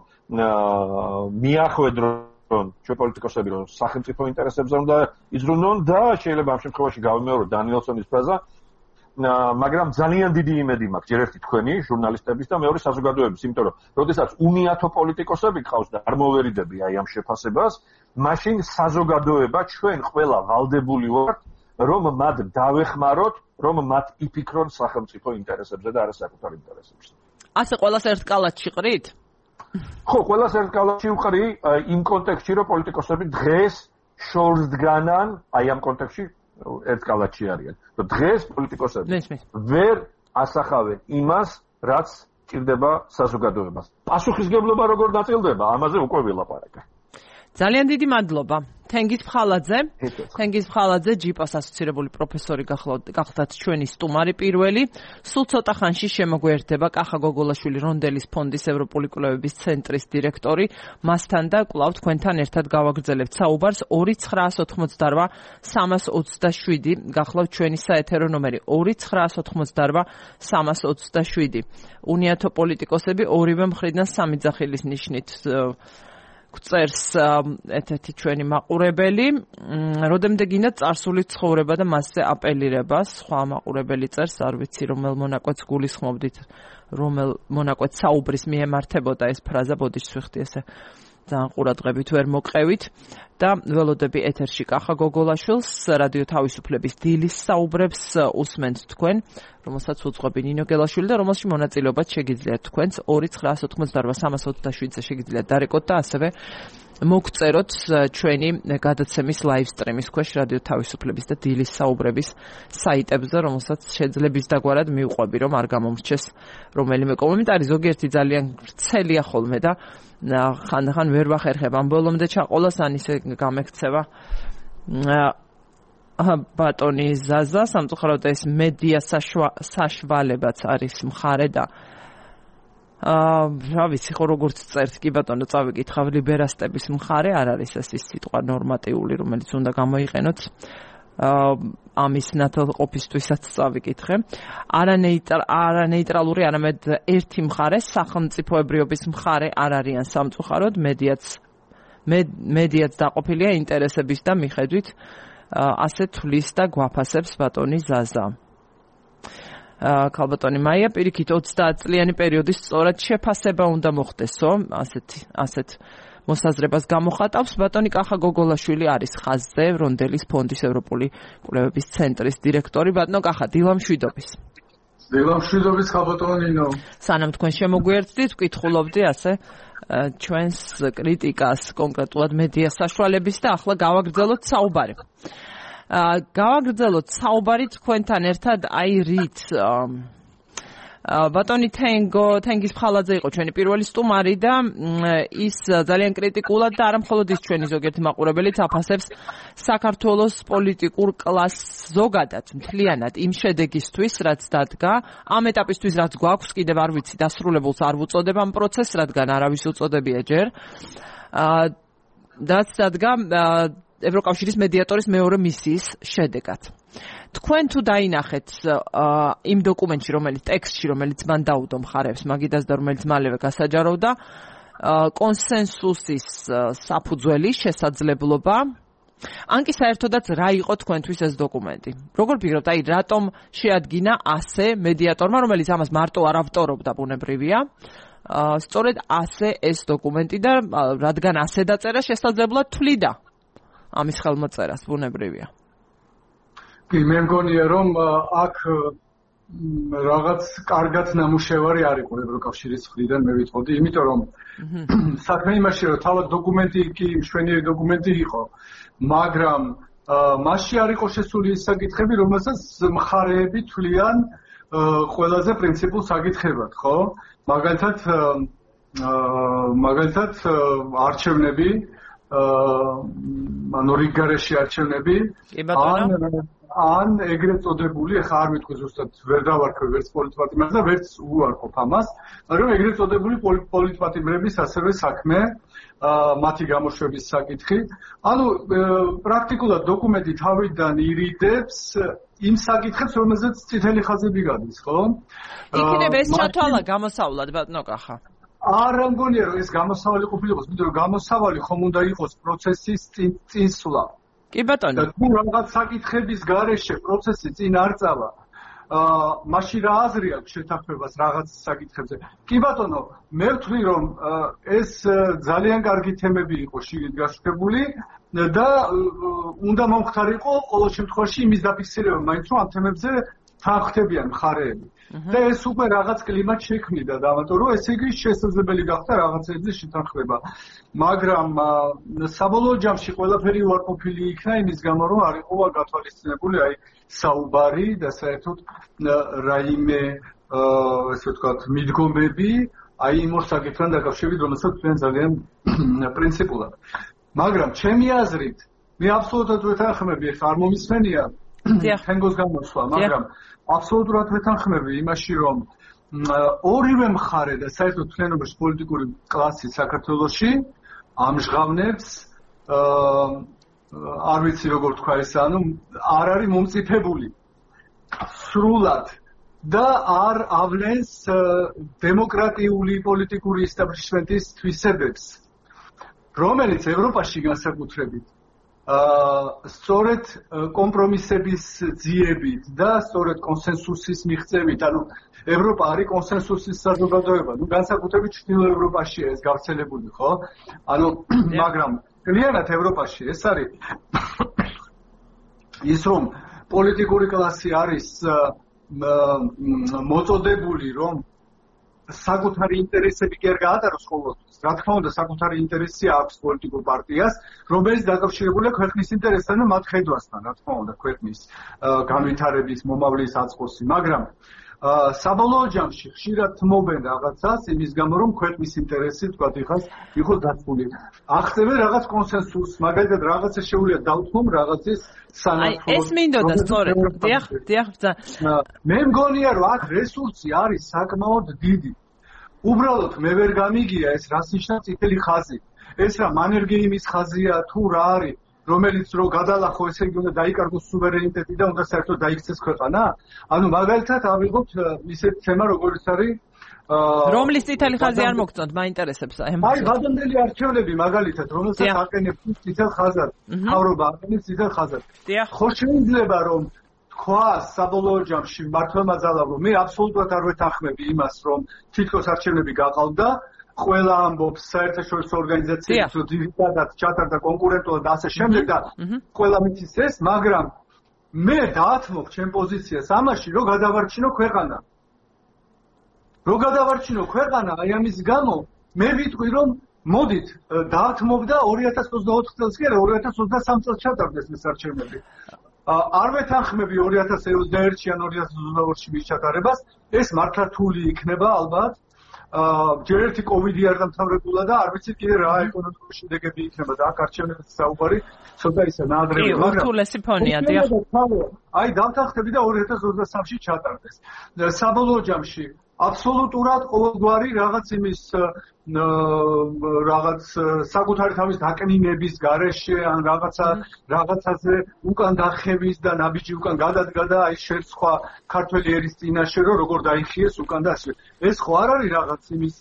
მიახვედრონ ჩვენ პოლიტიკოსები, რომ სახელმწიფო ინტერესებზე უნდა იზრუნონ და შეიძლება ამ შემთხვევაში გავიმეორო დანიელსონის ფრაზა, მაგრამ ძალიან დიდი იმედი მაქვს ჯერ ერთი თქვენი ჟურნალისტების და მეორე საზოგადოების, იმიტომ რომ როდესაც უნიათო პოლიტიკოსები გყავს და არ მოვერიდები აი ამ შეფასებას, მაშინ საზოგადოება ჩვენ ყველა ვალდებული ვართ, რომ მათ დავეხმაროთ, რომ მათ იფიქრონ სახელმწიფო ინტერესებზე და არა საკუთარ ინტერესებზე. ასე ყველას ერთ კალათში ყრით? ხო, ყველას ერთ კალათში ვყრი იმ კონტექსტში, რომ პოლიტიკოსები დღეს შორს დგანან, აი ამ კონტექსტში ერთ კალათში არიან. რომ დღეს პოლიტიკოსები ვერ ასახავენ იმას, რაც ჭირდება საზოგადოებას. პასუხისგებლობა როგორ დაწილდება, ამაზე უკვე ვილაპარაკე. ძალიან დიდი მადლობა. თენგიზ ფხალაძე, ჯიპას ასოცირებული პროფესორი გახლდათ ჩვენი სტუმარი პირველი. სულ ცოტა ხანში შემოგვერდება კახა გოგოლაშვილი რონდელის ფონდის ევროპული კვლევების ცენტრის დირექტორი. მასთან და კვლავ თქვენთან ერთად გავაგრძელებთ საუბარს 2988 327 გახლავთ ჩვენი საეთერო ნომერი 2988 327. უნიათო პოლიტიკოსები ორივე მხრიდან სამი ძახილის ნიშნით გვწერს ერთ-ერთი ჩვენი მაყურებელი, როდემდე გინდა წარსული ცხოვრება და მასზე აპელირება, სხვა მაყურებელი წერს, არ ვიცი რომელ მონაკვეთს გულისხმობდით, რომელ მონაკვეთს საუბრის მიემართებოდა ეს ფრაზა, ბოდიშს ვიხდი ესე ძალიან ყურადღებით ვერ მოყევით და ველოდები ეთერში კახა გოგოლაშვილს, რადიო თავისუფლების დილის საუბრებს უსმენთ თქვენ, რომელსაც უძღვები ნინო გელაშვილი და რომელში მონაწილეობაც შეგიძლიათ თქვენს 2988 327-ზე შეგიძლიათ დარეკოთ და ასევე მოგწეროთ ჩვენი გადაცემის live stream-ის ქვეშ რადიო თავისუფლების და დილის საუბრების საიტებზე, რომელსაც შეძლებს დაგვარად მივყვები, რომ არ გამომრჩეს რომელიმე კომენტარი, ზოგიერთი ძალიან ვრცელია ხოლმე და ხან ვერ ვახერხებ ამ ბოლომდე ჩაყოლას, ან ისე გამექცევა ბატონი ზაზა, სამწუხაროდ ეს მედია საშუალებაც არის მხარე და რა ვიცი ხო როგორც წერს კი ბატონო წავიკითხავ ლიბერასტების მხარე არ არის ეს სიტყვა ნორმატიული რომელიც უნდა გამოიყენოთ ამის ნათელყოფისთვისაც წავიკითხე არანეიტრალური არამედ ერთი მხარე სახელმწიფოებრიობის მხარე არ არიან სამწუხაროდ მედიაც დაყოფილია ინტერესების და მიხედვით ასე თulis და გვაფასებს ბატონი ზაზა ქალბატონი მაია პირიქით 30 წლიანი პერიოდის სწორად შეფასება უნდა მოხდესო ასეთ მოსაზრებას გამოხატავს ბატონი კახა გოგოლაშვილი არის ხაზზე რონდელის ფონდის ევროპული კვლევების ცენტრის დირექტორი ბატონო კახა დილამშვიდობის ქალბატონინო სანამ თქვენ შემოგვიერთდით ვკითხულობდი ასე ჩვენს კრიტიკას კონკრეტულად მედია საშუალების და ახლა გავაგრძელოთ საუბარი გავაგრძელოთ საუბარი თქვენთან ერთად აი რით ბატონი თენგიზ ფხალაძე იყო ჩვენი პირველი სტუმარი და ის ძალიან კრიტიკულად და არა მხოლოდ ის ჩვენი ზოგიერთი მაყურებელიც აფასებს საქართველოს პოლიტიკურ კლასს ზოგადად მთლიანად იმ შედეგისთვის რაც დადგა ამ ეტაპისთვის რაც გვაქვს კიდევ არ ვიცი დასრულებულს არ ვუწოდებ ამ პროცესს რადგან არავის უწოდებია ჯერ რაც დადგა ევროკავშირის მედიატორის მეორე მისიის შედეგად. თქვენ თუ დაინახეთ იმ დოკუმენტში, ტექსტში, რომელიც მან დაუდო მხარებს მაგიდას და რომელიც მალევე გასაჯაროვდა, კონსენსუსის საფუძველი, შესაძლებლობა, ან კი საერთოდაც რა იყო თქვენთვის ეს დოკუმენტი? როგორ ფიქრობთ, აი რატომ შეადგინა ასე მედიატორმა, რომელიც ამას მარტო არ ავტორობდა ბუნებრივია? სწორედ ასე ეს დოკუმენტი და რადგან ასე დაწერა, შესაძლებლად თვლიდა ამის ხელმოწერას ბუნებრივია. კი, მე მგონია რომ აქ რაღაც კარგად ნამუშევარი არ იყო ევროკავშირის მხრიდან მე ვიტყოდი, იმიტომ რომ საქმე იმაში რომ თავად დოკუმენტი კი მშვენიერი დოკუმენტი იყო, მაგრამ მასში არ იყო შესული ის საკითხები, რომელსაც მხარეები თვლიან ყველაზე პრინციპულ საკითხებად, ხო? მაგალითად არჩევნები ანუ რიგგარეში არჩევნები ან ეგრეთ წოდებული ახლა არ მეთქვი ზუსტად ვერ დავარქვე ვერც პოლიტპატიმრებს და ვერც უარყოფ ამას მაგრამ ეგრეთ წოდებული პოლიტპატიმრების ასევე საქმე მათი გამოშვების საკითხი ანუ პრაქტიკულად დოკუმენტი თავიდან ირიდებს იმ საკითხებს რომელზეც წითელი ხაზები გადის ხო იქნებ ეს ჩათვალა გამოსავლად ბატონო კახა არ მგონია რომ ეს გამოსავალი ყოფილიყოს, იმიტომ რომ გამოსავალი ხომ უნდა იყოს პროცესის წინსვლა. კი ბატონო. და თუ რაღაც საკითხების გარეშე პროცესი წინ არ წავა, მაშინ რა აზრი აქვს შეთანხმებას რაღაც საკითხებზე? კი ბატონო, მე ვთვლი რომ ეს ძალიან კარგი თემები იყო შიგნით გაშუქებული და უნდა მომხდარიყო ყოველ შემთხვევაში იმის დაფიქსირება, მაინც რომ ამ თემებზე თანხმდებიან მხარეები. და ეს უკვე რაღაც კლიმატ შექმნიდა და ამიტომ რომ ესე იგი შესაძლებელი გახდა რაღაცებზე შეთანხმება. მაგრამ საბოლოო ჯამში ყველაფერი უარყოფილი იქნა იმის გამო რომ არ იყო გათვალისწინებული აი საუბარი და საერთოდ რაიმე ესე ვთქვათ მიდგომები აი იმ ორ საკითხთან დაკავშირებით რომელსაც თქვენ ძალიან პრინციპულად მაგრამ ჩემი აზრით მე აბსოლუტურად ვეთანხმები, არ მომისმენია თენგოს გამოსვლა, მაგრამ აბსოლუტურად ვეთანხმები იმაში, რომ ორივე მხარე და საერთოდ თლიანობაში პოლიტიკური კლასი საქართველოში ამჟღავნებს არ ვიცი როგორ თქვა ეს, ანუ არ არის მომწიფებული სრულად და არ ავლენს დემოკრატიული პოლიტიკური ისტაბლიშმენტის თვისებებს, რომელიც ევროპაში განსაკუთრებით სწორედ კომპრომისების ძიებით და სწორედ კონსენსუსის მიღწევით, ანუ ევროპა არის კონსენსუსის საზოგადოება, განსაკუთრებით ჩრდილო ევროპაშია ეს გავრცელებული, ხო? ანუ მაგრამ კლიანად ევროპაში ეს არის ის, რომ პოლიტიკური კლასი არის მოწოდებული, რომ საკუთარი ინტერესები კი არ გაატაროს ყოველთვის. რა თქმა უნდა, საკუთარი ინტერესი აქვს პოლიტიკურ პარტიას, რომელიც დაკავშირებულია ქვეყნის ინტერესთან და მათ ხედვასთან, რა თქმა უნდა, ქვეყნის განვითარების, მომავლის აწყოსი, მაგრამ საბოლოო ჯამში ხშირად თმობენ რაღაცას იმის გამო, რომ ქვეყნის ინტერესი, თქვათ, იყოს დაცული. აღწევენ რაღაც კონსენსუსს, მაგალითად რაღაცა შეუძლია დავთმო რაღაცის სანაცვლოდ. ეს მინდოდა სწორედ. დიახ. მე მგონია, რომ აქ რესურსი არის საკმაოდ დიდი. უბრალოდ მე ვერ გამიგია ეს რას ნიშნავს წითელი ხაზი. ეს რა მანერგეიმის ხაზია თუ რა არის, რომელიც რო გადალახო, ესე იგი უნდა დაიკარგოს სუვერენიტეტი და უნდა საერთოდ დაიქცეს ქვეყანა? ანუ მაგალითად ავიღოთ ისეთ თემა, როგორც არის რომლის წითელი ხაზი არ მოგწონთ, მაინტერესებს აი. აი, გადამდელი არჩევნები მაგალითად, რომელსაც აყენებს წითელ ხაზად, მთავრობა აყენებს წითელ ხაზად. ხო შეიძლება რომ თქვა საბოლოო ჯამში მართლმა ძალავრო, მე აბსოლუტურად არ ვეთანხმები იმას, რომ თითქოს არჩევნები გაყალდა. ყველა ამბობს საერთაშორისო ორგანიზაციებს, რომ ძირითადად ჩატარდა კონკურენტულად და ასე შემდეგ და ყველა მითის ეს, მაგრამ მე დაათმობ ჩემ პოზიციას ამაში, რომ გადავარჩინო ქვეყანა. რომ გადავარჩინო ქვეყანა, აი ამის გამო მე ვიტყვი, რომ მოდით დაათმობ და 2024 წელს კი არა, 2023 წელს ჩატარდეს ეს არჩევნები. არ ვეთანხმები 2021-ში ან 2022-ში მის ჩატარებას, ეს მართლა რთული იქნება ალბათ. ჯერ ერთი კოვიდი არ დამთავრებულა და არ ვიცით კიდე რა ეკონომიკური შედეგები იქნება და აქ არჩევნების საუბარი ცოტა ისე ნაადრევია, მაგრამ ურთულესი ფონია, დიახ. აი დავთანხმები და 2023-ში ჩატარდეს. საბოლოო ჯამში აბსოლუტურად ყოველგვარი რაღაც იმის რაღაც საკუთარი თავის დაკნინების გარეშე ან რაღაცაზე უკან დახევის და ნაბიჯი უკან გადადგა და აი შერცხვა ქართველი ერის წინაშე რომ როგორ დაიხიეს უკან და ასე. ეს ხო არ არის რაღაც იმის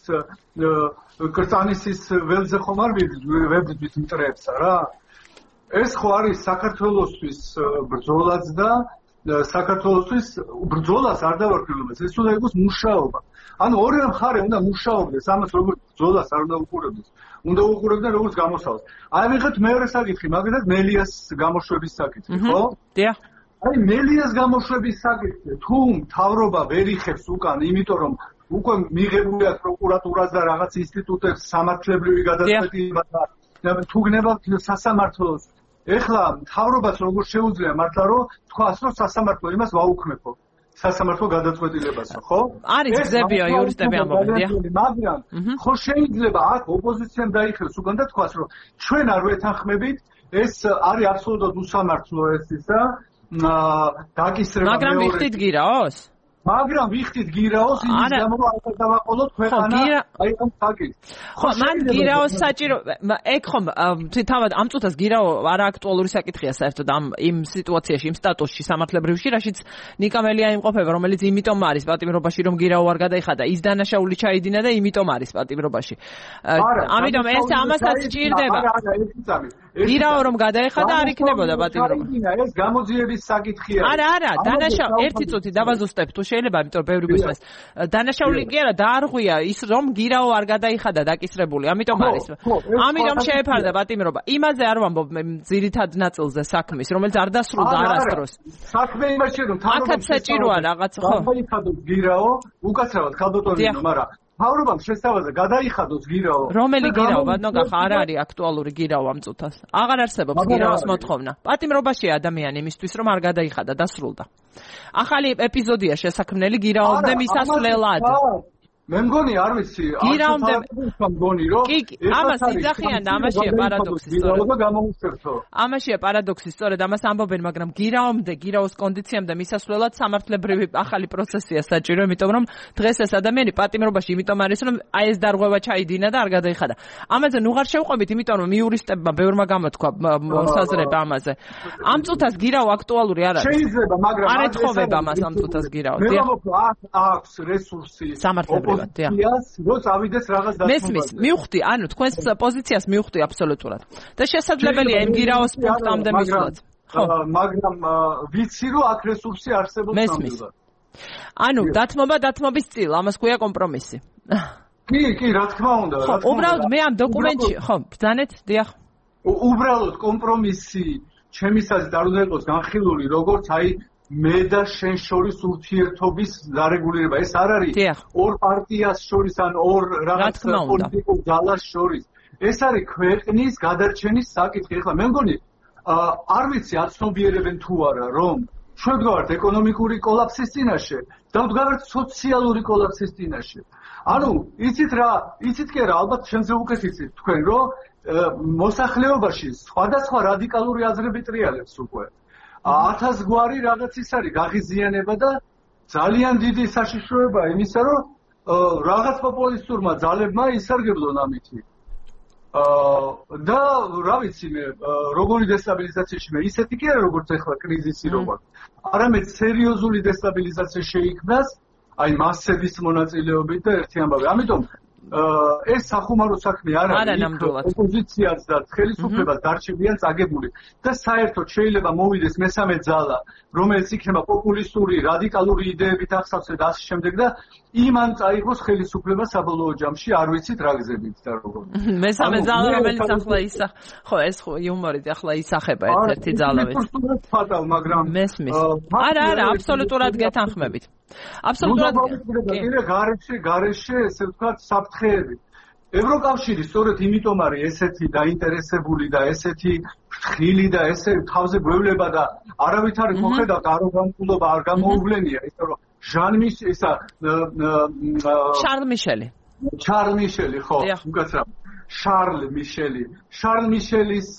კრწანისის ველზე ხომ არ ვებრძვით მტრებსა რა. ეს ხო არის საქართველოსთვის ბრძოლაც და საქართველოსთვის ბრძოლას არ დავარქმევს, ეს უნდა იყოს მუშაობა. ანუ ორივე მხარე უნდა მუშაობდეს, ამას როგორც ბრძოლას არ უნდა უყურებდეს. უნდა უყურებდნენ როგორც გამოსავალს. აი ვიღეთ მეორე საკითხი, მაგალითად მელიას გამოშვების საკითხი, ხო? დიახ. აი მელიას გამოშვების საკითხი, თუ მთავრობა ვერ იხებს უკან, იმიტომ რომ უკვე მიღებულია პროკურატურას და რაღაც ინსტიტუტებს სამართლებრივი გადაწყვეტილება და თუ გნებავთ სასამართლოს ეხლა მთავრობას როგორ შეუძლია მართლა რომ თქვას რომ სასამართლო იმას ვაუქმებო სასამართლო გადაწყვეტილებასო ხო? არის გზებია იურისტები ამბობენ, დიახ. მაგრამ ხო შეიძლება აქ ოპოზიციამ დაიხევს უკან და თქვას რომ ჩვენ არ ვეთანხმებით, ეს არის აბსოლუტურად უსამართლო ეს ისა დაკისრება. მაგრამ ვიხდით გირაოს? მაგრამ ვიხდით გირაოს იმის გამო რომ არ დავაყოლოთ ქვეყანა აი ამ საკითხს. ხო, მან გირაოს საჭირო, ეგ ხომ თავად ამ წუთას გირაო არა აქტუალური საკითხია საერთოდ ამ იმ სიტუაციაში, იმ სტატუსში სამართლებრივში, რაშიც ნიკა მელია იმყოფება, რომელიც იმიტომ არის პატიმრობაში, რომ გირაო არ გადაიხადა, ის დანაშაული ჩაიდინა და იმიტომ არის პატიმრობაში. ამიტომ ეს ამასაც სჭირდება. გირაო რომ გადაეხადა არ იქნებოდა პატიმრობა. ეს გამოძიების საკითხია. არა, ერთი წუთი დავაზუსტებ თუ შეიძლება, იმიტომ რომ ბევრი გვისმენს. დანაშაული კი არა, დაარღვია ის რომ გირაო არ გადაიხადა დაკისრებული, ამიტომ არის. ამიტომ შეეფარდა პატიმრობა. იმაზე არ ვამბობ მე ძირითად ნაწილზე საქმის, რომელიც არ დასრულდა არასდროს. საქმე იმაში რომ აქაც საჭიროა რაღაც ხო? გადაიხადოს გირაო, უკაცრავად ხალბატონინო, მაგრამ მთავრობამ შესთავაზა გადაიხადოს გირაო. რომელი გირაო, ბატონო გახა, არ არის აქტუალური გირაო ამ წუთას. აღარ არსებობს გირაოს მოთხოვნა. პატიმრობაშია ადამიანი იმისთვის რომ არ გადაიხადა, დასრულდა. ახალი ეპიზოდია შესაქმნელი გირაოსდე მისასვლელად. მე მგონი არ ვიცი გირაომდე მგონი რომ ამას იძახიან და ამაშია პარადოქსი სწორედ ამაშია პარადოქსი სწორედ ამას ამბობენ მაგრამ გირაოს კონდიციამდე მისასვლელად სამართლებრივი ახალი პროცესია საჭირო იმიტომ რომ დღეს ეს ადამიანი პატიმრობაში იმიტომ არის რომ აი ეს დარღვევა ჩაიდინა და არ გადაიხადა ამაზე ნუ აღარ შევყვებით იმიტომ რომ იურისტებმა ბევრმა გამოთქვა საზრება ამაზე ამ წუთას გირაო აქტუალური არ არის შეიძლება მაგრამ არ ეთხოვება ამას ამ წუთას გირაო მე ვამბობ აქვს რესურსი სამართლებრივად რო წავიდეს რაღაც დათმობაზე მესმის მივხვდი ანუ თქვენს პოზიციას მივხვდი აბსოლუტურად და შესაძლებელია იმ გირაოს პუნქტამდე მისვლაც მაგრამ ვიცი რომ აქ რესურსი არსებობს ნამდვილად ანუ დათმობის წილ ამას ქვია კომპრომისი კი რა თქმა უნდა უბრალოდ მე ამ დოკუმენტში ხო ბრძანეთ დიახ უბრალოდ კომპრომისი ჩემისას არ უნდა იყოს განხილული როგორც აი მე და შენ შორის ურთიერთობის დარეგულირება ეს არ არის ორ პარტიას შორის ან ორ რაღაც პოლიტიკურ ძალას შორის ეს არის ქვეყნის გადარჩენის საკითხი ახლა მე მგონი არ ვიცი აცნობიერებენ თუ არა რომ ჩვენ ვდგავართ ეკონომიკური კოლაფსის წინაშე და ვდგავართ სოციალური კოლაფსის წინაშე ანუ იცით კი რა ალბათ შენზე უკეთ იცით თქვენ რომ მოსახლეობაში სხვადასხვა რადიკალური აზრები ტრიალებს უკვე 1000 გვარი რაღაც ის არის გაღიზიანება და ძალიან დიდი საშიშროებაა იმისა რომ რაღაც პოპულისტურმა ძალებმა ისარგებლონ ამითი და რა ვიცი მე როგორი დესტაბილიზაციაში მე ისეთი კი არა როგორც ახლა კრიზისი როგორ არამედ სერიოზული დესტაბილიზაცია შეიქმნას აი მასების მონაწილეობით და ერთი ამბავი ამიტომ ეს სახუმარო საქმე არ არის ოპოზიციას და ხელისუფლებას დარჩებიან წაგებული და საერთოდ შეიძლება მოვიდეს მესამე ძალა რომელიც იქნება პოპულისტური რადიკალური იდეებით ახსავს და ასე შემდეგ და იმან წაიღოს ხელისუფლება საბოლოო ჯამში არ ვიცით რა გზებით და როგორ მესამე ძალა რომელიც ახლა ხო ეს იუმორით ახლა ისახება ერთ-ერთი ძალავით მაგრამ მესმის არა აბსოლუტურად გეთანხმებით აბსოლუტურად გარეშე ესე ვთქვათ საფრთხეები ევროკავშირი სწორედ იმიტომ არის ესეთი დაინტერესებული და ესეთი ფრთხილი და ესე თავზე გვევლება და არავითარი მოხედავთ აროგანტულობა არ გამოუვლენია ისე რომ შარლ მიშელი ხო უკაცრავ შარლ მიშელის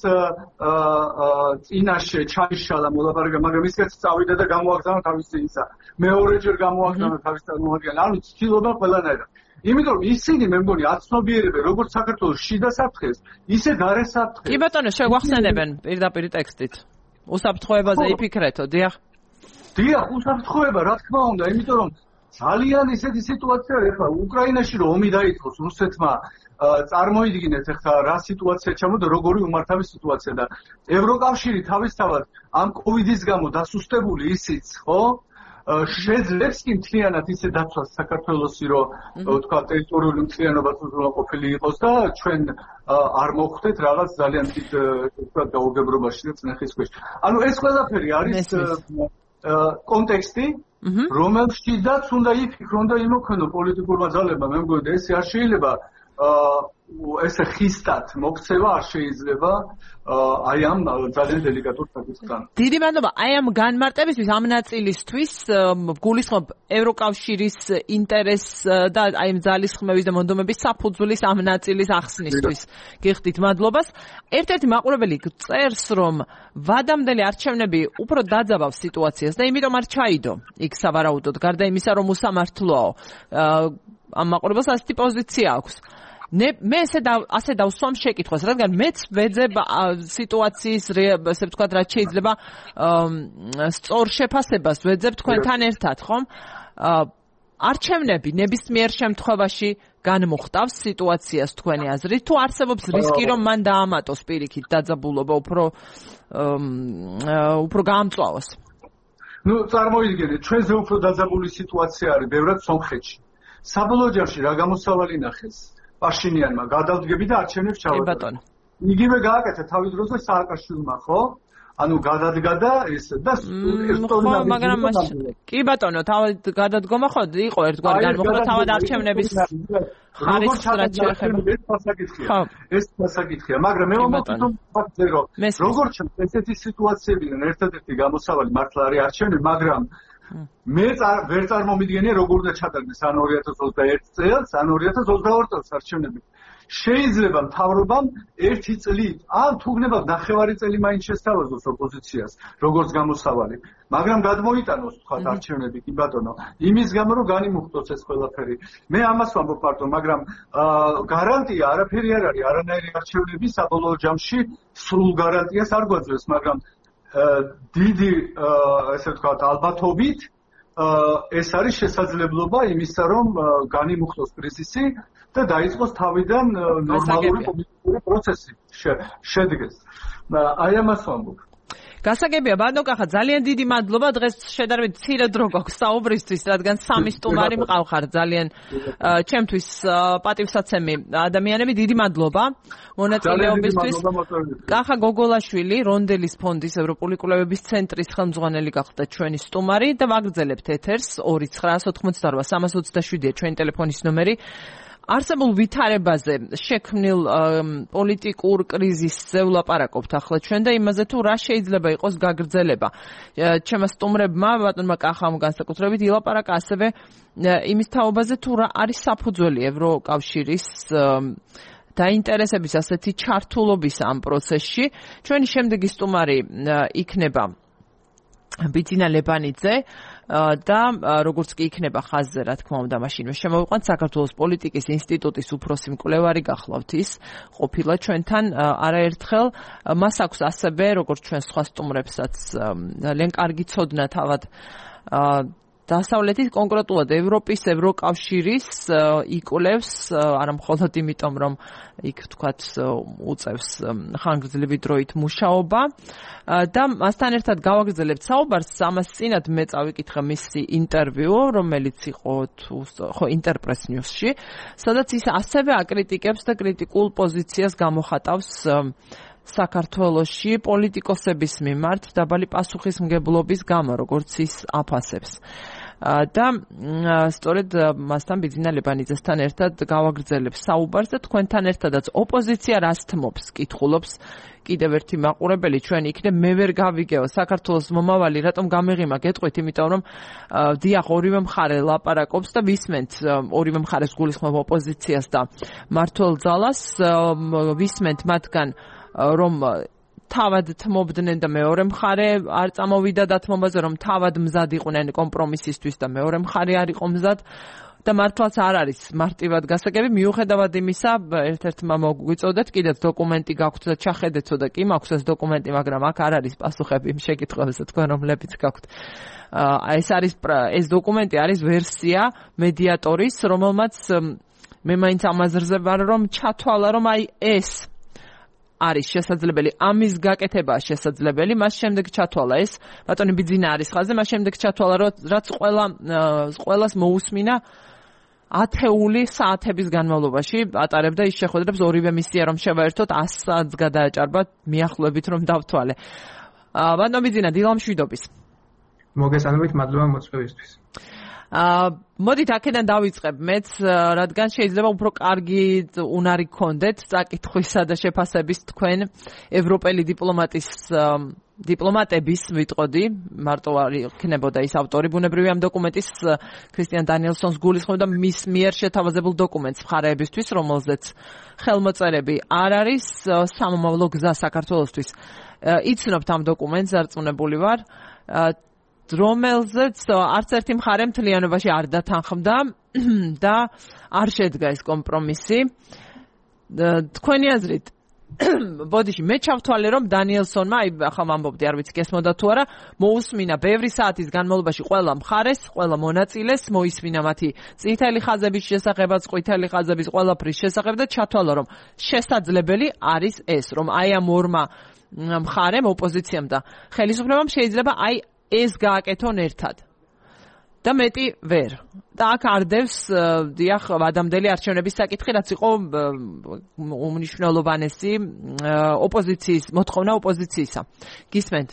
წინაშე ჩაიშალა მოლაპარაკება მაგრამ ისიც წავიდა და გამოაგზავნა თავისი ისა მეორეჯერ გამოაგზავნა თავისი წარმომადგენელი ანუ ცდილობა ყველანაირად იმიტომ რომ ისინი მე მგონი აცნობიერებენ როგორც საქართველოს შიდა საფრთხეს ისე გარე საფრთხეს კი ბატონო შეგვახსენებენ პირდაპირ ტექსტით უსაფრთხოებაზე იფიქრეთო დიახ უსაფრთხოება რა თქმა უნდა იმიტომ რომ ძალიან ისეთი სიტუაცია არის ახლა უკრაინაში რომ ომი დაიწყოს რუსეთმა წარმოიდგინეთ ახლა რა სიტუაცია ჩამოდა როგორი უმართავი სიტუაცია და ევროკავშირი თავისთავად ამ კოვიდის გამო დასუსტებული ისიც ხო შეძლებს კი მთლიანად ისე დაცვას საქართველოსი რომ თქვა ტერიტორიული მთლიანობა უზრუნველყოფილი იყოს და ჩვენ არ მოხვდეთ რაღაც ძალიან დიდ თქვა დაუგებრობაში და წნეხის ქვეშ. ანუ ეს ყველაფერი არის კონტექსტი რომელშიდაც უნდა იფიქრონ და იმოქმედო პოლიტიკურმა ძალებმა მე მგონი ეს არ შეიძლება ესე ხისტად მოქცევა არ შეიძლება აი ამ ძალიან დელიკატურ საკითხთან. დიდი მადლობა. აი ამ განმარტებისთვის ამ ნაწილისთვის გულისხმობ ევროკავშირის ინტერესს და აი ამ ძალისხმევის და მონდომების საფუძვლის ამ ნაწილის ახსნისთვის. გიხდით მადლობას. ერთ-ერთი მაყურებელი წერს, რომ ვადამდელი არჩევნები უფრო დაძაბავს სიტუაციას და იმიტომ არ ჩაიდო იქ სავარაუდოდ, გარდა იმისა, რომ უსამართლოა. ამ მაყურებელს ასეთი პოზიცია აქვს. მე ასე დავსვამ შეკითხვას, რადგან მეც ვეძებ სიტუაციის ესე ვთქვათ, რაც შეიძლება სწორ შეფასებას ვეძებ თქვენთან ერთად, ხომ? არჩევნები ნებისმიერ შემთხვევაში განმოხტავს სიტუაციას თქვენი აზრით, თუ არსებობს რისკი, რომ მან დაამატოს პირიქით დაძაბულობა უფრო გაამწვავოს? ნუ წარმოიდგინეთ, ჩვენზე უფრო დაძაბული სიტუაცია არის ბევრად სომხეთში. საბოლოო ჯამში რა გამოსავალი ნახეს? პაშინიანმა გადავდგები და არჩევნებს ჩავატარებ. იგივე გააკეთა თავის დროზე სააკაშვილმა, ხო? ანუ გადადგა და ეს და მაგრამ კი ბატონო, თავად გადადგომა ხო იყო ერთგვარი განმოხდა თავად არჩევნების ხარისხს რაც შეეხება. ეს დასაკითხია, მაგრამ მე ვამბობ ფაქტზე რომ როგორც ესეთი სიტუაციებიდან ერთადერთი გამოსავალი მართლა არის არჩევნები, მაგრამ მე ვერ წარმომიდგენია როგორ უნდა ჩატარდეს ან 2021 წელს, ან 2022 წელს არჩევნები. შეიძლება მთავრობამ 1 წლით, ან თუ გნებავთ 9 წელი მაინც შესთავაზოს ოპოზიციას, როგორც გამოსავალი. მაგრამ გადმოიტანოს თქვა არჩევნები, კი ბატონო, იმის გამო რომ განიმუხტოს ეს ყველაფერი. მე ამას ვამბობ მარტო, მაგრამ გარანტია არაფერი არ არის, არანაირი არჩევნები საბოლოო ჯამში სრულ გარანტიას არ გვაძლევს, მაგრამ დიდი ესე ვთქვათ ალბათობით ეს არის შესაძლებლობა იმისა, რომ განიმუხტოს კრიზისი და დაიწყოს თავიდან ნორმალური პოლიტიკური პროცესი შედგეს. აი ამას ვამბობ. გასაგებია, ბატონო კახა, ძალიან დიდი მადლობა. დღეს შედარებით მცირე დრო გვაქვს საუბრისთვის, რადგან 3 სტუმარი მყავხარ ძალიან ჩემთვის პატივსაცემი ადამიანები. დიდი მადლობა მონაწილეობისთვის. კახა გოგოლაშვილი, რონდელის ფონდის ევროპული კვლევების ცენტრის ხელმძღვანელი გახდა ჩვენი სტუმარი და ვაგრძელებთ ეთერს 2998327-ია ჩვენი ტელეფონის ნომერი. არსებულ ვითარებაზე, შექმნილ პოლიტიკურ კრიზისზე ვლაპარაკობთ ახლა ჩვენ და იმაზე თუ რა შეიძლება იყოს გაგრძელება. ჩემმა სტუმრებმა, ბატონმა კახამ განსაკუთრებით ილაპარაკა ასევე იმის თაობაზე თუ რა არის საფუძველი ევროკავშირის დაინტერესების ასეთი ჩართულობის ამ პროცესში. ჩვენი შემდეგი სტუმარი იქნება ბიძინა ლებანიძე და როგორც კი იქნება ხაზზე, რა თქმა უნდა, მაშინვე შემოვიყვანთ საქართველოს პოლიტიკის ინსტიტუტის უფროსი მკვლევარი გახლავთ ის ყოფილა ჩვენთან არაერთხელ. მას აქვს ასევე, როგორც ჩვენ სხვა სტუმრებსაც, ძალიან კარგი ცოდნა თავად დასავლეთის, კონკრეტულად ევროპის, ევროკავშირის იკვლევს, არა მხოლოდ იმიტომ, რომ იქ თქვათ უწევს ხანგრძლივი დროით მუშაობა და მასთან ერთად გავაგრძელებთ საუბარს. ამას წინათ მე წავიკითხე მისი ინტერვიუ, რომელიც იყო ინტერპრეს ნიუსში, სადაც ის ასევე აკრიტიკებს და კრიტიკულ პოზიციას გამოხატავს საქართველოში პოლიტიკოსების მიმართ დაბალი პასუხისმგებლობის გამო, როგორც ის აფასებს. და სწორედ მასთან ბიძინა ლებანიძესთან ერთად გავაგრძელებს საუბარს და თქვენთან ერთადაც ოპოზიცია რას თმობს, კითხულობს კიდევ ერთი მაყურებელი ჩვენ იქნებ მე ვერ გავიგეო საქართველოს მომავალი რატომ გამეღიმა გეტყვით, იმიტომ რომ დიახ ორივე მხარე ლაპარაკობს და ვისმენთ ორივე მხარეს გულისხმობ ოპოზიციას და მმართველ ძალას, ვისმენთ მათგან რომ თავად თმობდნენ და მეორე მხარე არ წამოვიდა დათმობაზე, რომ თავად მზად იყვნენ კომპრომისისთვის და მეორე მხარე არ იყო მზად და მართლაც არ არის მარტივად გასაგები. მიუხედავად იმისა, ერთ-ერთმა მოგვიწოდეთ, კიდევ დოკუმენტი გაქვთ და ჩახედეთო და კი მაქვს ეს დოკუმენტი, მაგრამ აქ არ არის პასუხები იმ შეკითხვებზე თქვენ რომლებიც გაქვთ. ეს დოკუმენტი არის ვერსია მედიატორის, რომელმაც მე მაინც ამაზრზე ვარ, რომ ჩათვალა, რომ აი ეს არის შესაძლებელი, ამის გაკეთებაა შესაძლებელი, მას შემდეგ ჩათვალა ეს, ბატონი ბიძინა არის ხაზზე, მას შემდეგ ჩათვალა, რაც ყველას მოусმინა ათეული საათების განმავლობაში ატარებდა ის შეხვედრებს, ორივე მისია რომ შევაერთოთ 100 საათს გადააჭარბა, მიახლოებით რომ დავთვალე. ბატონი ბიძინა, დილამშვიდობის. მოგესალმებით, მადლობა მოწვევისთვის. მოდით აქედან დავიწყებ მეც, რადგან შეიძლება უფრო კარგი უნარი გქონდეთ წაკითხვისა და შეფასების თქვენ ევროპელი დიპლომატების ვიტყოდი, მარტო არ იქნებოდა ის ავტორი, ბუნებრივია ამ დოკუმენტის ქრისტიან დანიელსონს გულისხმობდა მის მიერ შეთავაზებულ დოკუმენტს მხარეებისთვის, რომელზეც ხელმოწერები არ არის, სამომავლო გზა საქართველოსთვის. იცნობთ ამ დოკუმენტს, დარწმუნებული ვარ, რომელზეც არც ერთი მხარე მთლიანობაში არ დათანხმდა და არ შედგა ეს კომპრომისი. თქვენი აზრით, ბოდიში, მე ჩავთვალე, რომ დანიელსონმა, ახლა ვამბობდი, არ ვიცი გესმოდა თუ არა, მოусმინა ბევრი საათის განმავლობაში ყველა მხარეს, ყველა მონაწილეს, მოისმინა მათი წითელი ხაზების შესახებაც, ყვითელი ხაზების ყველაფრის შესახებ და ჩათვალა, რომ შესაძლებელი არის ეს, რომ აი ამ ორმა მხარემ, ოპოზიციამ და ხელისუფლებამ შეიძლება აი ეს გააკეთონ ერთად. და მეტი ვერ. და აქ არდევს, დიახ, ადამიანელი არჩევნების საკითხი, რაც იყო უმნიშვნელოვანესი ოპოზიციის, მოთხოვნა ოპოზიციისა. გისმენთ?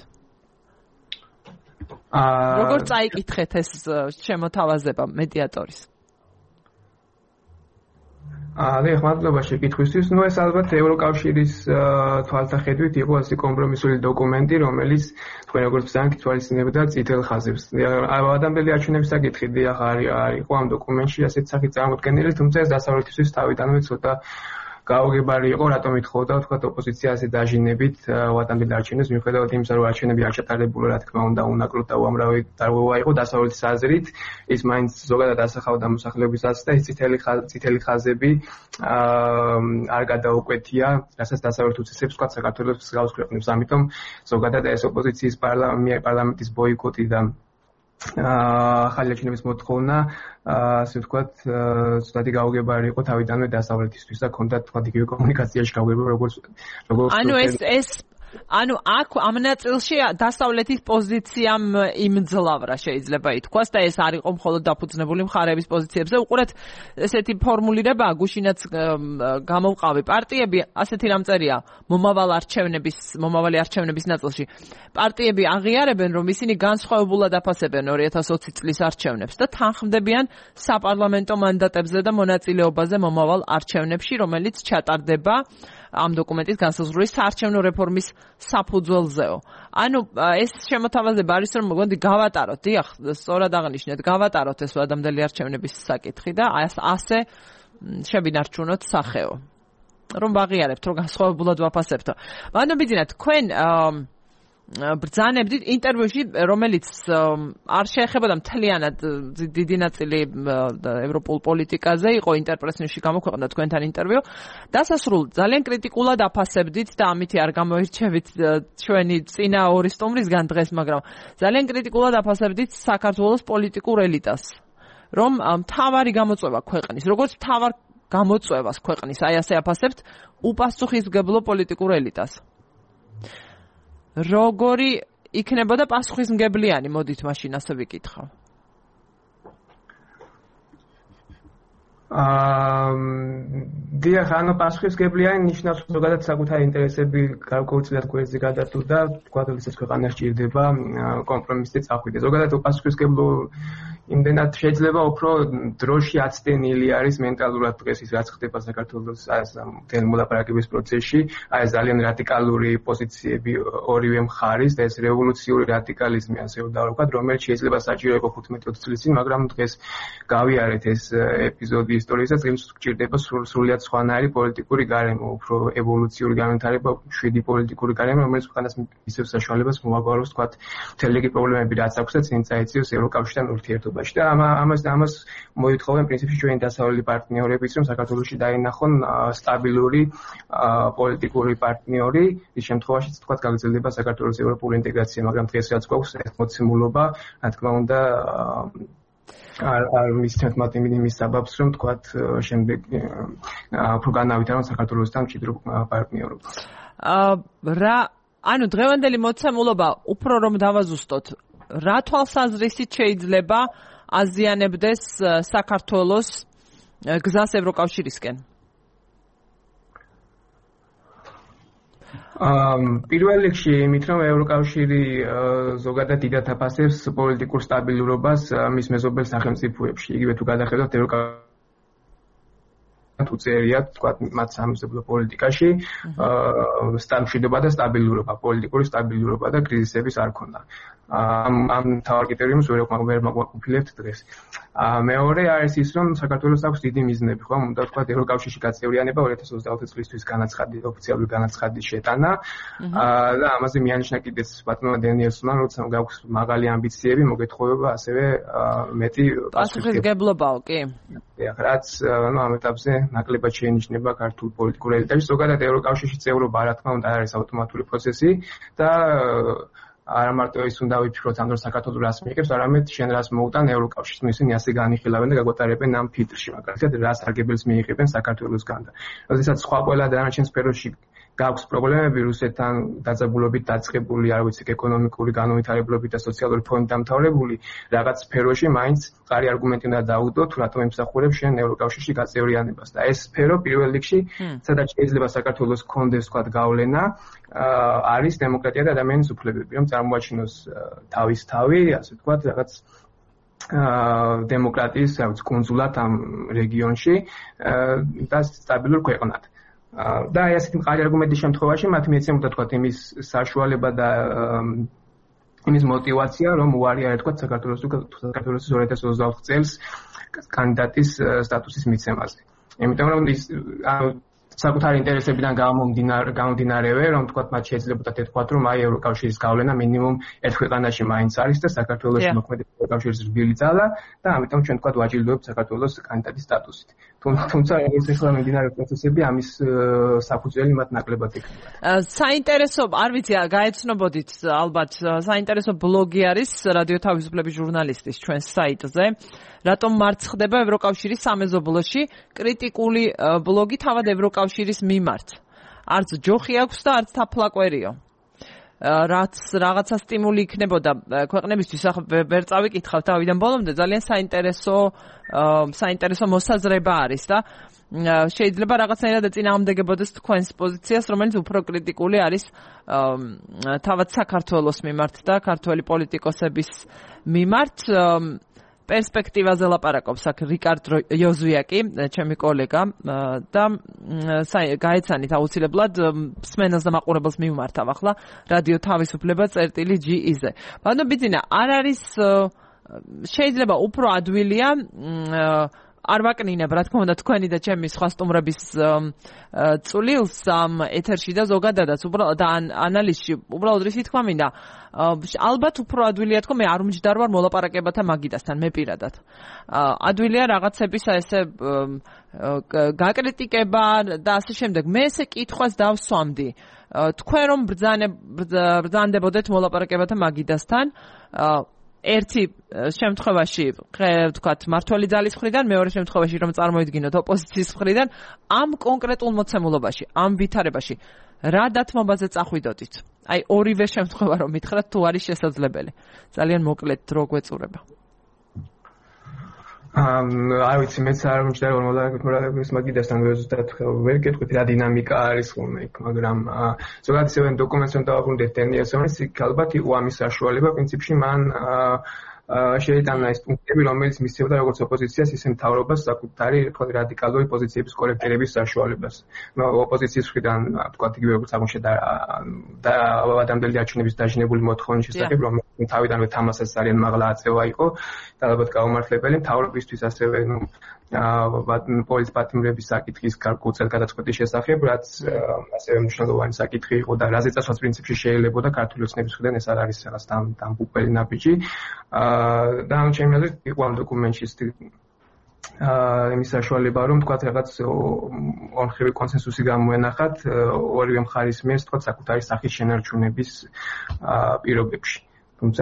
როგორ წაიკითხეთ ეს შემოთავაზება მედიატორის? მადლობა შეკითხვისთვის. ეს ალბათ ევროკავშირის თვალსაჩინით იყო ასე კომპრომისული დოკუმენტი, რომელიც თქვენ როგორც ბრძანებით თვალისწინებდა წითელ ხაზებს. ადამიანელი არჩევნების საკითხი დიახ არ იყო ამ დოკუმენტში ასეთ სახით წარმოდგენილი, თუმცა ეს დასავლეთისთვის თავიდანვე ცოტა გაუგებარი იყო, რატომ ითხოვდა თქვა ოპოზიცია ასე დაჟინებით ადამიანელი არჩევნებს, მიუხედავად იმისა, რომ არჩევნები არ ჩატარებულა, რა თქმა უნდა, უნაკლოდ და უამრავი დარღვევა იყო დასავლეთის აზრით, ის მაინც ზოგადად ასახავდა მოსახლეობისას და ეს წითელი ხაზები არ გადაუკვეთია, რასაც დასავლეთ უწესებს თქვა საქართველოს მსგავს ქვეყნებს. ამიტომ ზოგადად ეს ოპოზიციის პარლამენტის ბოიკოტი და ახალი არჩევნების მოთხოვნა ასე ვთქვათ, ცოტათი გაუგებარი იყო თავიდანვე დასავლეთისთვის და ჰქონდა თქვა იგივე კომუნიკაციაში გაუგებარი როგორც ანუ აქ ამ ნაწილში დასავლეთის პოზიციამ იმძლავრა შეიძლება ითქვას და ეს არ იყო მხოლოდ დაფუძნებული მხარეების პოზიციებზე. უყურეთ, ესეთი ფორმულირებაა გუშინაც გამოვყავი პარტიები, ასეთი რამ წერია მომავალი არჩევნების ნაწილში. პარტიები აღიარებენ, რომ ისინი განსხვავებულად აფასებენ 2020 წლის არჩევნებს და თანხმდებიან საპარლამენტო მანდატებზე და მონაწილეობაზე მომავალ არჩევნებში, რომელიც ჩატარდება ამ დოკუმენტის განსაზღვრის საარჩევნო რეფორმის საფუძველზეო. ანუ ეს შემოთავაზება არის, რომ მოგვიდი გავატაროთ, დიახ, სწორად აღნიშნეთ, გავატაროთ ეს ადამიანელი არჩევნების საკითხი და ასე შევინარჩუნოთ სახეო. რომ ვაღიარებთ, რომ განსხვავებულად ვაფასებთ. მაგრამ ბიძინა, თქვენ ბრძანებდით ინტერვიუში, რომელიც არ შეეხებოდა მთლიანად დიდი ნაწილი ევროპულ პოლიტიკაზე, იყო ინტერპრესში გამოქვეყნდა თქვენთან ინტერვიუ. დასასრულ ძალიან კრიტიკულად აფასებდით და ამითი არ გამოირჩევით ჩვენი წინა ორი სტუმრისგან დღეს, მაგრამ ძალიან კრიტიკულად აფასებდით საქართველოს პოლიტიკურ ელიტას, რომ მთავარი გამოწვევა ქვეყნის, როგორც მთავარ გამოწვევას ქვეყნის, აი ასე აფასებთ უპასუხისმგებლო პოლიტიკურ ელიტას. როგორი იქნებოდა პასუხისმგებლიანი, მოდით მაშინ ასე ვიკითხავ. დიახ, ანუ პასუხისმგებლიანი ნიშნავს ზოგადად საკუთარი ინტერესები გარკვეულწილად გვერდზე გადასულ და თქვა, როდესაც ქვეყანა სჭირდება კომპრომისზე წახვიდე. ზოგადად პასუხისმგებლო იმდენად შეიძლება უფრო დროში აცდენილი არის მენტალურად დღეს ის რაც ხდება საქართველოს მთელ მოლაპარაკების პროცესში, აი ძალიან რადიკალური პოზიციები ორივე მხარის და ეს რევოლუციური რადიკალიზმი ასე ვთქვათ, რომელიც შეიძლება საჭირო იყო 15-20 წლის წინ, მაგრამ დღეს გავიარეთ ეს ეპიზოდი ისტორიისას, დღეს გვჭირდება სრულიად სხვანაირი პოლიტიკური გარემო, უფრო ევოლუციური განვითარება, შვიდი პოლიტიკური გარემო, რომელიც ქვეყანას ისევ საშუალებას მოაგვაროს, ვთქვათ, მთელი რიგი პრობლემები რაც აქვს და წინ წაეციოს ევროკავშირთან ურთიერთობა. და ამას მოითხოვენ პრინციპში ჩვენი დასავლელი პარტნიორებიც, რომ საქართველოში დაინახონ სტაბილური პოლიტიკური პარტნიორი, ის შემთხვევაში თქვა გაგრძელდება საქართველოს ევროპული ინტეგრაცია, მაგრამ დღეს რაც გვაქვს ეს მოცემულობა, რა თქმა უნდა არ მისცემთ მათ იმის საბაბს, რომ თქვა შემდეგ უფრო განავითარონ საქართველოსთან მჭიდრო პარტნიორობა. ანუ დღევანდელი მოცემულობა უფრო რომ დავაზუსტოთ, რა თვალსაზრისით შეიძლება აზიანებდეს საქართველოს გზას ევროკავშირისკენ? პირველ რიგში იმით, რომ ევროკავშირი ზოგადად დიდად აფასებს პოლიტიკურ სტაბილურობას მის მეზობელ სახელმწიფოებში. იგივე თუ გადახედავთ უწერიათ, თქვა მათ სამეზობლო პოლიტიკაში მშვიდობა და სტაბილურობა, პოლიტიკური სტაბილურობა და კრიზისების არ ქონდა. ამ თავარ კრიტერიუმს ვერ მოვაყოფილებთ დღეს. მეორე არის ის, რომ საქართველოს აქვს დიდი მიზნები, ხო, უნდა თქვა ევროკავშირში გაწევრიანება 2024 წლისთვის განაცხადი, ოფიციალური განაცხადის შეტანა და ამაზე მიანიშნა კიდეც ბატონმა დენიელსონმა, როცა გაქვს მაღალი ამბიციები, მოგეთხოვება ასევე მეტი პასუხისმგებლობაო, კი. დიახ, რაც ამ ეტაპზე ნაკლებად შეინიშნება ქართულ პოლიტიკურ ელიტაში. ზოგადად ევროკავშირში წევრობა, რა თქმა უნდა, არის ავტომატური პროცესი და არა მარტო ის უნდა ვიფიქროთ, ამ დროს საქართველოს რას მიიღებს, არამედ შენ რას მოუტან ევროკავშირს, ისინი ასე განიხილავენ და გაგვატარებენ ამ ფილტრში, მაგალითად, რა სარგებელს მიიღებენ საქართველოსგან და როდესაც სხვა ყველა დანარჩენ სფეროში გაქვს პრობლემები რუსეთთან დაძაბულობით დაწყებული, არ ვიცი, ეკონომიკური განვითარებლობით და სოციალური ფონით დამთავრებული, რაღაც სფეროში მაინც მყარი არგუმენტი უნდა დაუდო, თუ რატომ ემსახურებს შენ ევროკავშირში გაწევრიანებას და ეს სფერო პირველ რიგში, სადაც შეიძლება საქართველოს კონდეს თქვათ გავლენა, არის დემოკრატია და ადამიანის უფლებები, რომ წარმოაჩინოს თავის თავი, ასე ვთქვათ, რაღაც დემოკრატიის კონსულად ამ რეგიონში და სტაბილურ ქვეყნად. და ასეთი მყარი არგუმენტის შემთხვევაში მათ მიეცემოდა თქვა იმის საშუალება და იმის мотивация, რომ უარია თქვა საქართველოს 2024 წელს კანდიდატის სტატუსის მიცემაზე. იმიტომ რომ ის საკუთარი ინტერესებიდან გამომდინარევე, რომ თქვა მათ შეიძლებოდა ეთქვათ, რომ აი ევროკავშირის გავლენა მინიმუმ ერთ ქვეყანაში მაინც არის და საქართველოში მოქმედებს ევროკავშირის რბილი ძალა და ამიტომ ჩვენ თქვა ვაჯილდოებთ საქართველოს კანდიდატის სტატუსით. თუმცა როგორც ახლა მიმდინარე პროცესები ამის საფუძველი მათ ნაკლებად იქნება. საინტერესო, არ ვიცი, გაეცნობოდით ალბათ, საინტერესო ბლოგი არის რადიო თავისუფლების ჟურნალისტის ჩვენს საიტზე. რატომ მარცხდება ევროკავშირის სამეზობლოში კრიტიკული ბლოგი თავად ევროკავშირის მიმართ. არც ჯოხი აქვს და არც თაფლაკვერიო. რაც რაღაცა სტიმული იქნებოდა ქვეყნებისთვის, ახლა ვერ წავიკითხავ თავიდან ბოლომდე, ძალიან საინტერესო მოსაზრება არის და შეიძლება რაღაცნაირად ეწინააღმდეგებოდეს თქვენს პოზიციას, რომელიც უფრო კრიტიკული არის თავად საქართველოს მიმართ და ქართველი პოლიტიკოსების მიმართ. პერსპექტივაზე ლაპარაკობს აქ რიკარდ იოზვიაკი, ჩემი კოლეგა და გაეცანით აუცილებლად სმენელს და მაყურებელს მივმართავ ახლა რადიო თავისუფლება წერტილი.gz-ზე. ბატონო ბიძინა, არ არის შეიძლება უფრო ადვილია არ ვაკნინებ, რა თქმა უნდა, თქვენი და ჩემი სხვა სტუმრების წვლილს ამ ეთერში და ზოგადადაც უბრალოდ ანალიზში, უბრალოდ რისი თქვა მინდა, ალბათ უფრო ადვილია თქო, მე არ უმჯდარ ვარ მოლაპარაკებათა მაგიდასთან, მე პირადად. ადვილია რაღაცების ესე გაკრიტიკება და ასე შემდეგ. მე ესე კითხვას დავსვამდი. თქვენ რომ ბრძანდებოდეთ მოლაპარაკებათა მაგიდასთან, ერთი შემთხვევაში, ვთქვათ, მართველი ძალის მხრიდან, მეორე შემთხვევაში რომ წარმოიდგინოთ ოპოზიციის მხრიდან, ამ კონკრეტულ მოცემულობაში, ამ ვითარებაში, რა დათმობაზე წახვიდოდით? აი, ორივე შემთხვევა რომ მითხრათ, თუ არის შესაძლებელი. ძალიან მოკლედ დრო გვეწურება. არ ვიცი, მეც არ მომჭირდა რომ მოლაპარაკების მაგიდასთან ვერ გეტყვით რა დინამიკა არის ხოლმე იქ, მაგრამ ზოგადად ისევ დოკუმენტს რომ დავაბრუნდეთ დენიელსონის, იქ ალბათ იყო ამის საშუალება, პრინციპში მან შეიტანა ეს პუნქტები, რომელიც მისცემდა როგორც ოპოზიციას, ისე მთავრობას საკუთარი რადიკალური პოზიციების კორექტირების საშუალებას. ოპოზიციის მხრიდან, თქვათ, იგივე როგორც აღმოჩნდა და ადამიანների არჩევნების დაჟინებული მოთხოვნის შესახებ, რომ თავიდანვე თამასაც ძალიან მაღლა აწევა იყო და ალბათ გაუმართლებელი მთავრობისთვის ასევე პოლის პატიმრების საკითხის გარკვეულ გადაწყვეტის შესახებ, რაც ასევე მნიშვნელოვანი საკითხი იყო და რაზე წასვლაც პრინციპში შეიძლებოდა ქართული ოცნების მხრიდან ეს არ არის რაღაც დამბუყელი ნაბიჯი. და ამ ჩემი აზრით იყო ამ დოკუმენტში იმის საშუალება, რომ თქვათ რაღაც ორმხრივი კონსენსუსი გამოენახათ ორივე მხარის მიერ, თქვათ, საკუთარი სახის შენარჩუნების პირობებში. თუმცა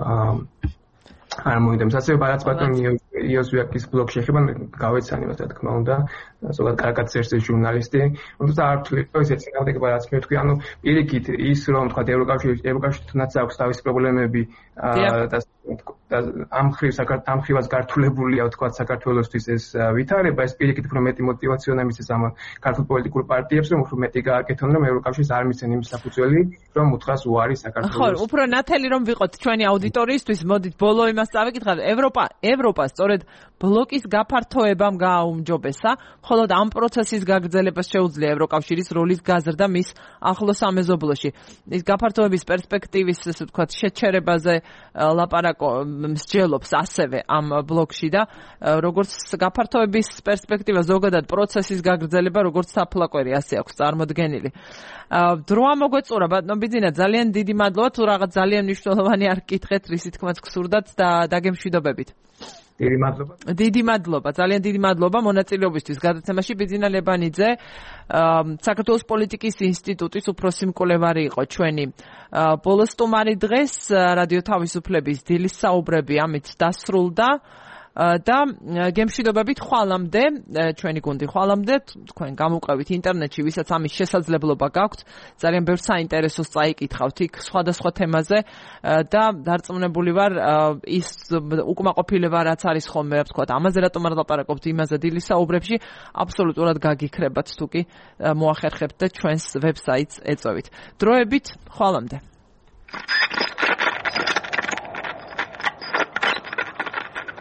არ მოინდომს. ასევე რაც ბატონ იოზვიაკის ბლოგში ეხება, გავეცანებათ, რა თქმა უნდა, ზოგადად კარგად წერს ეს ჟურნალისტი. თუმცა არ ვთვლი, რომ ეს ეწინააღმდეგება რაც მე ვთქვი, ანუ პირიქით ის რომ თქვათ ევროკავშირთანაც აქვს თავისი პრობლემები და ამ ხრივაც გართულებულია თქვათ საქართველოსთვის ეს ვითარება, ეს პირიქით უფრო მეტი мотиваციაა მისცეს ამ ქართულ პოლიტიკურ პარტიებს, რომ უფრო მეტი გააკეთონ, რომ ევროკავშირს არ მისცენ იმის საფუძველი, რომ უთხრას უარი საქართველოს. ხო, უფრო ნათელი რომ ვიყოთ ჩვენი აუდიტორიისთვის, მოდით ბოლო იმას წავიკითხავთ. ევროპა სწორედ ბლოკის გაფართოებამ გააუმჯობესა, მხოლოდ ამ პროცესის გაგრძელებას შეუძლია ევროკავშირის როლის გაზრდა მის ახლო სამეზობლოში. ის გაფართოების პერსპექტივის, ესე ვთქვათ, შეჩერებაზე მსჯელობს ასევე ამ ბლოკში და როგორც გაფართოების პერსპექტივა, ზოგადად პროცესის გაგრძელება, როგორც საფლაკვერი, ასე აქვს წარმოდგენილი. დრო ამოგვეწურა, ბატონო ბიძინა, ძალიან დიდი მადლობა, თუ რაღაც ძალიან მნიშვნელოვანი არ გკითხეთ, რისი თქმაც გსურდათ და დაგემშვიდობებით. დიდი მადლობა, ძალიან დიდი მადლობა მონაწილეობისთვის გადაცემაში. ბიძინა ლებანიძე, საქართველოს პოლიტიკის ინსტიტუტის უფროსი მკვლევარი იყო ჩვენი ბოლო სტუმარი დღეს. რადიო თავისუფლების დილის საუბრები ამით დასრულდა და გემშვიდობებით ხვალამდე, ჩვენი გუნდი ხვალამდე, თქვენ გამოვყევით ინტერნეტში, ვისაც ამის შესაძლებლობა გაქვთ, ძალიან ბევრ საინტერესოს წაიკითხავთ იქ სხვადასხვა თემაზე და დარწმუნებული ვარ ის უკმაყოფილება რაც არის ხოლმე, რა ვთქვათ, ამაზე რატომ არ ლაპარაკობთ იმაზე დილის საუბრებში, აბსოლუტურად გაგიქრებათ თუ კი მოახერხებთ და ჩვენს ვებსაიტს ეწევით. დროებით ხვალამდე.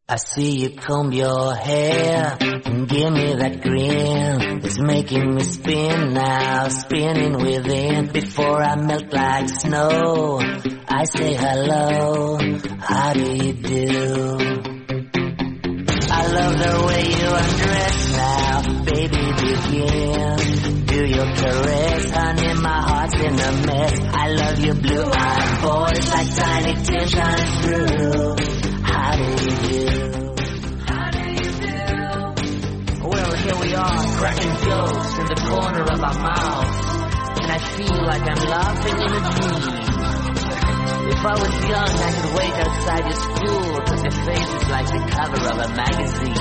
I see you comb your hair and give me that grin. It's making me spin now, spinning within. Before I melt like snow, I say hello, how do you do? I love the way you undress now, baby begin. Do your caress, honey, my heart's in a mess. I love your blue-eyed voice like tiny tears shining through. How do you do? How do you do? Well, here we are, cracking jokes in the corner of our mouths, and I feel like I'm laughing in a dream. If I was young, I could wait outside your school, 'cause your face is like the cover of a magazine.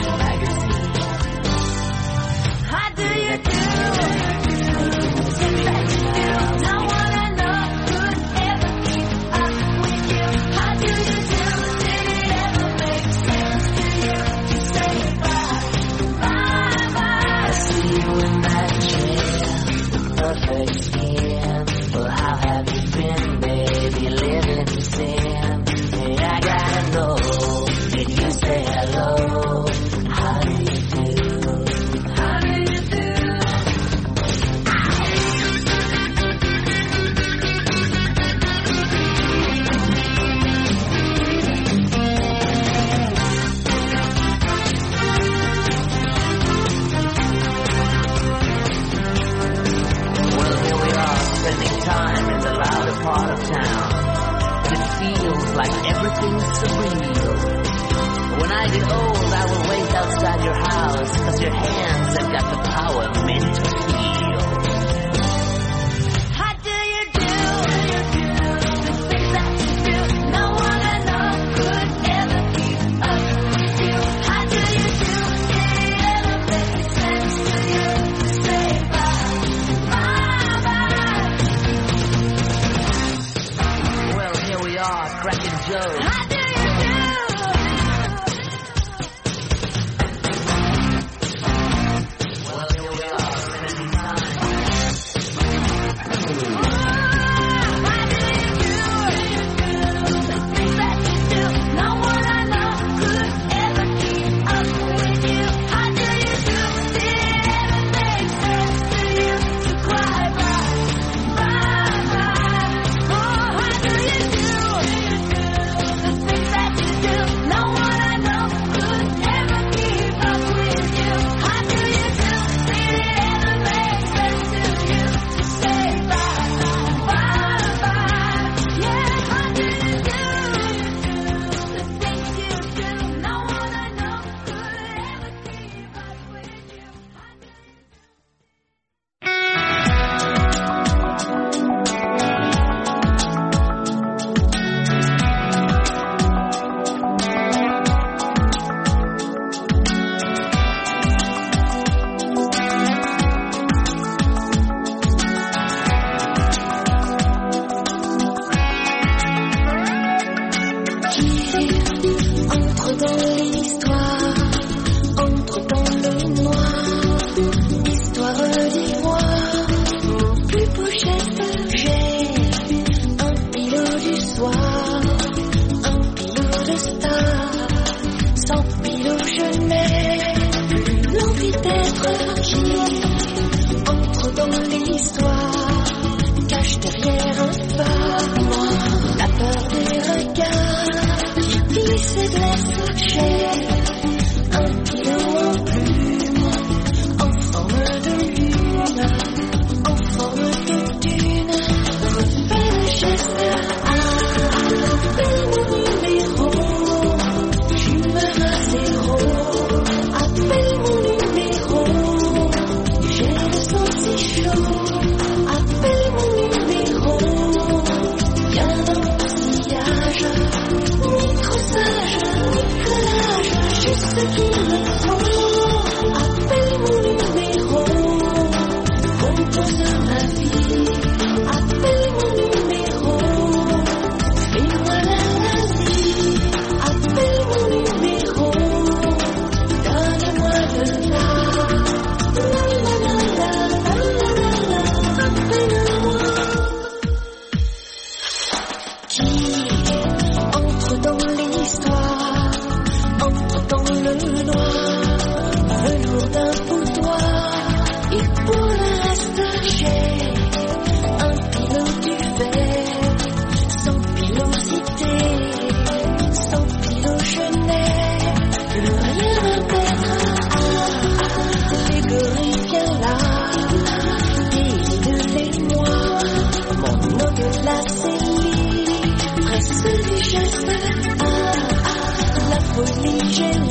How do you do? No one I know could ever keep up with you. How do you do? Did it ever make sense to you to say bye, bye, bye? I see you in that chair, perfect skin. Well, how have you been, baby? Living in sin. Hey, I gotta know, did you say hello? How do you do? How do you do? Time in the louder part of town. It feels like everything's surreal. When I get old, I will wait outside your house, 'cause your hands have got the power meant to heal. How do you do? The things that you do, no one I know could ever keep up with you. How do you do? Did it ever make sense to you to say bye, bye, bye? Cracking jokes. How do you do? Well, here we are, spending time. How do you do? The things that you do, no one I know could ever keep up with you. How do you do? Did it ever make sense to you to cry bye, bye, bye? Oh, how do you do? No one I know could ever keep up with you. How do you do? Did it ever make sense to you to say bye, bye, bye? Yeah, how do you do? The things you do, no one I know could ever keep up with you. Entre dans l'histoire, entre dans le noir, histoire dis-moi, mon plus beau chef, j'ai un pilot du soir, un pilot de star, sans pilot je n'ai plus l'envie d'être qui entre dans l'histoire, cache derrière un phare, moi, la peur des regards. C'est de la j'ai un pilot en plume, en forme de lune, en forme de dune. Refais le geste, appelle mon numéro, j'humeur à zéro. Appelle mon numéro, j'ai le sang si chaud. Appelle mon numéro, viens dans mon sillage. Microsage, Nicolage, juste ce qu'il me faut. Appelle mon numéro, compose ma vie. Appelle mon numéro, fais-moi la vie. Appelle mon numéro, donne-moi de la. Appelle-moi. Qui entre dans l'histoire, entre watching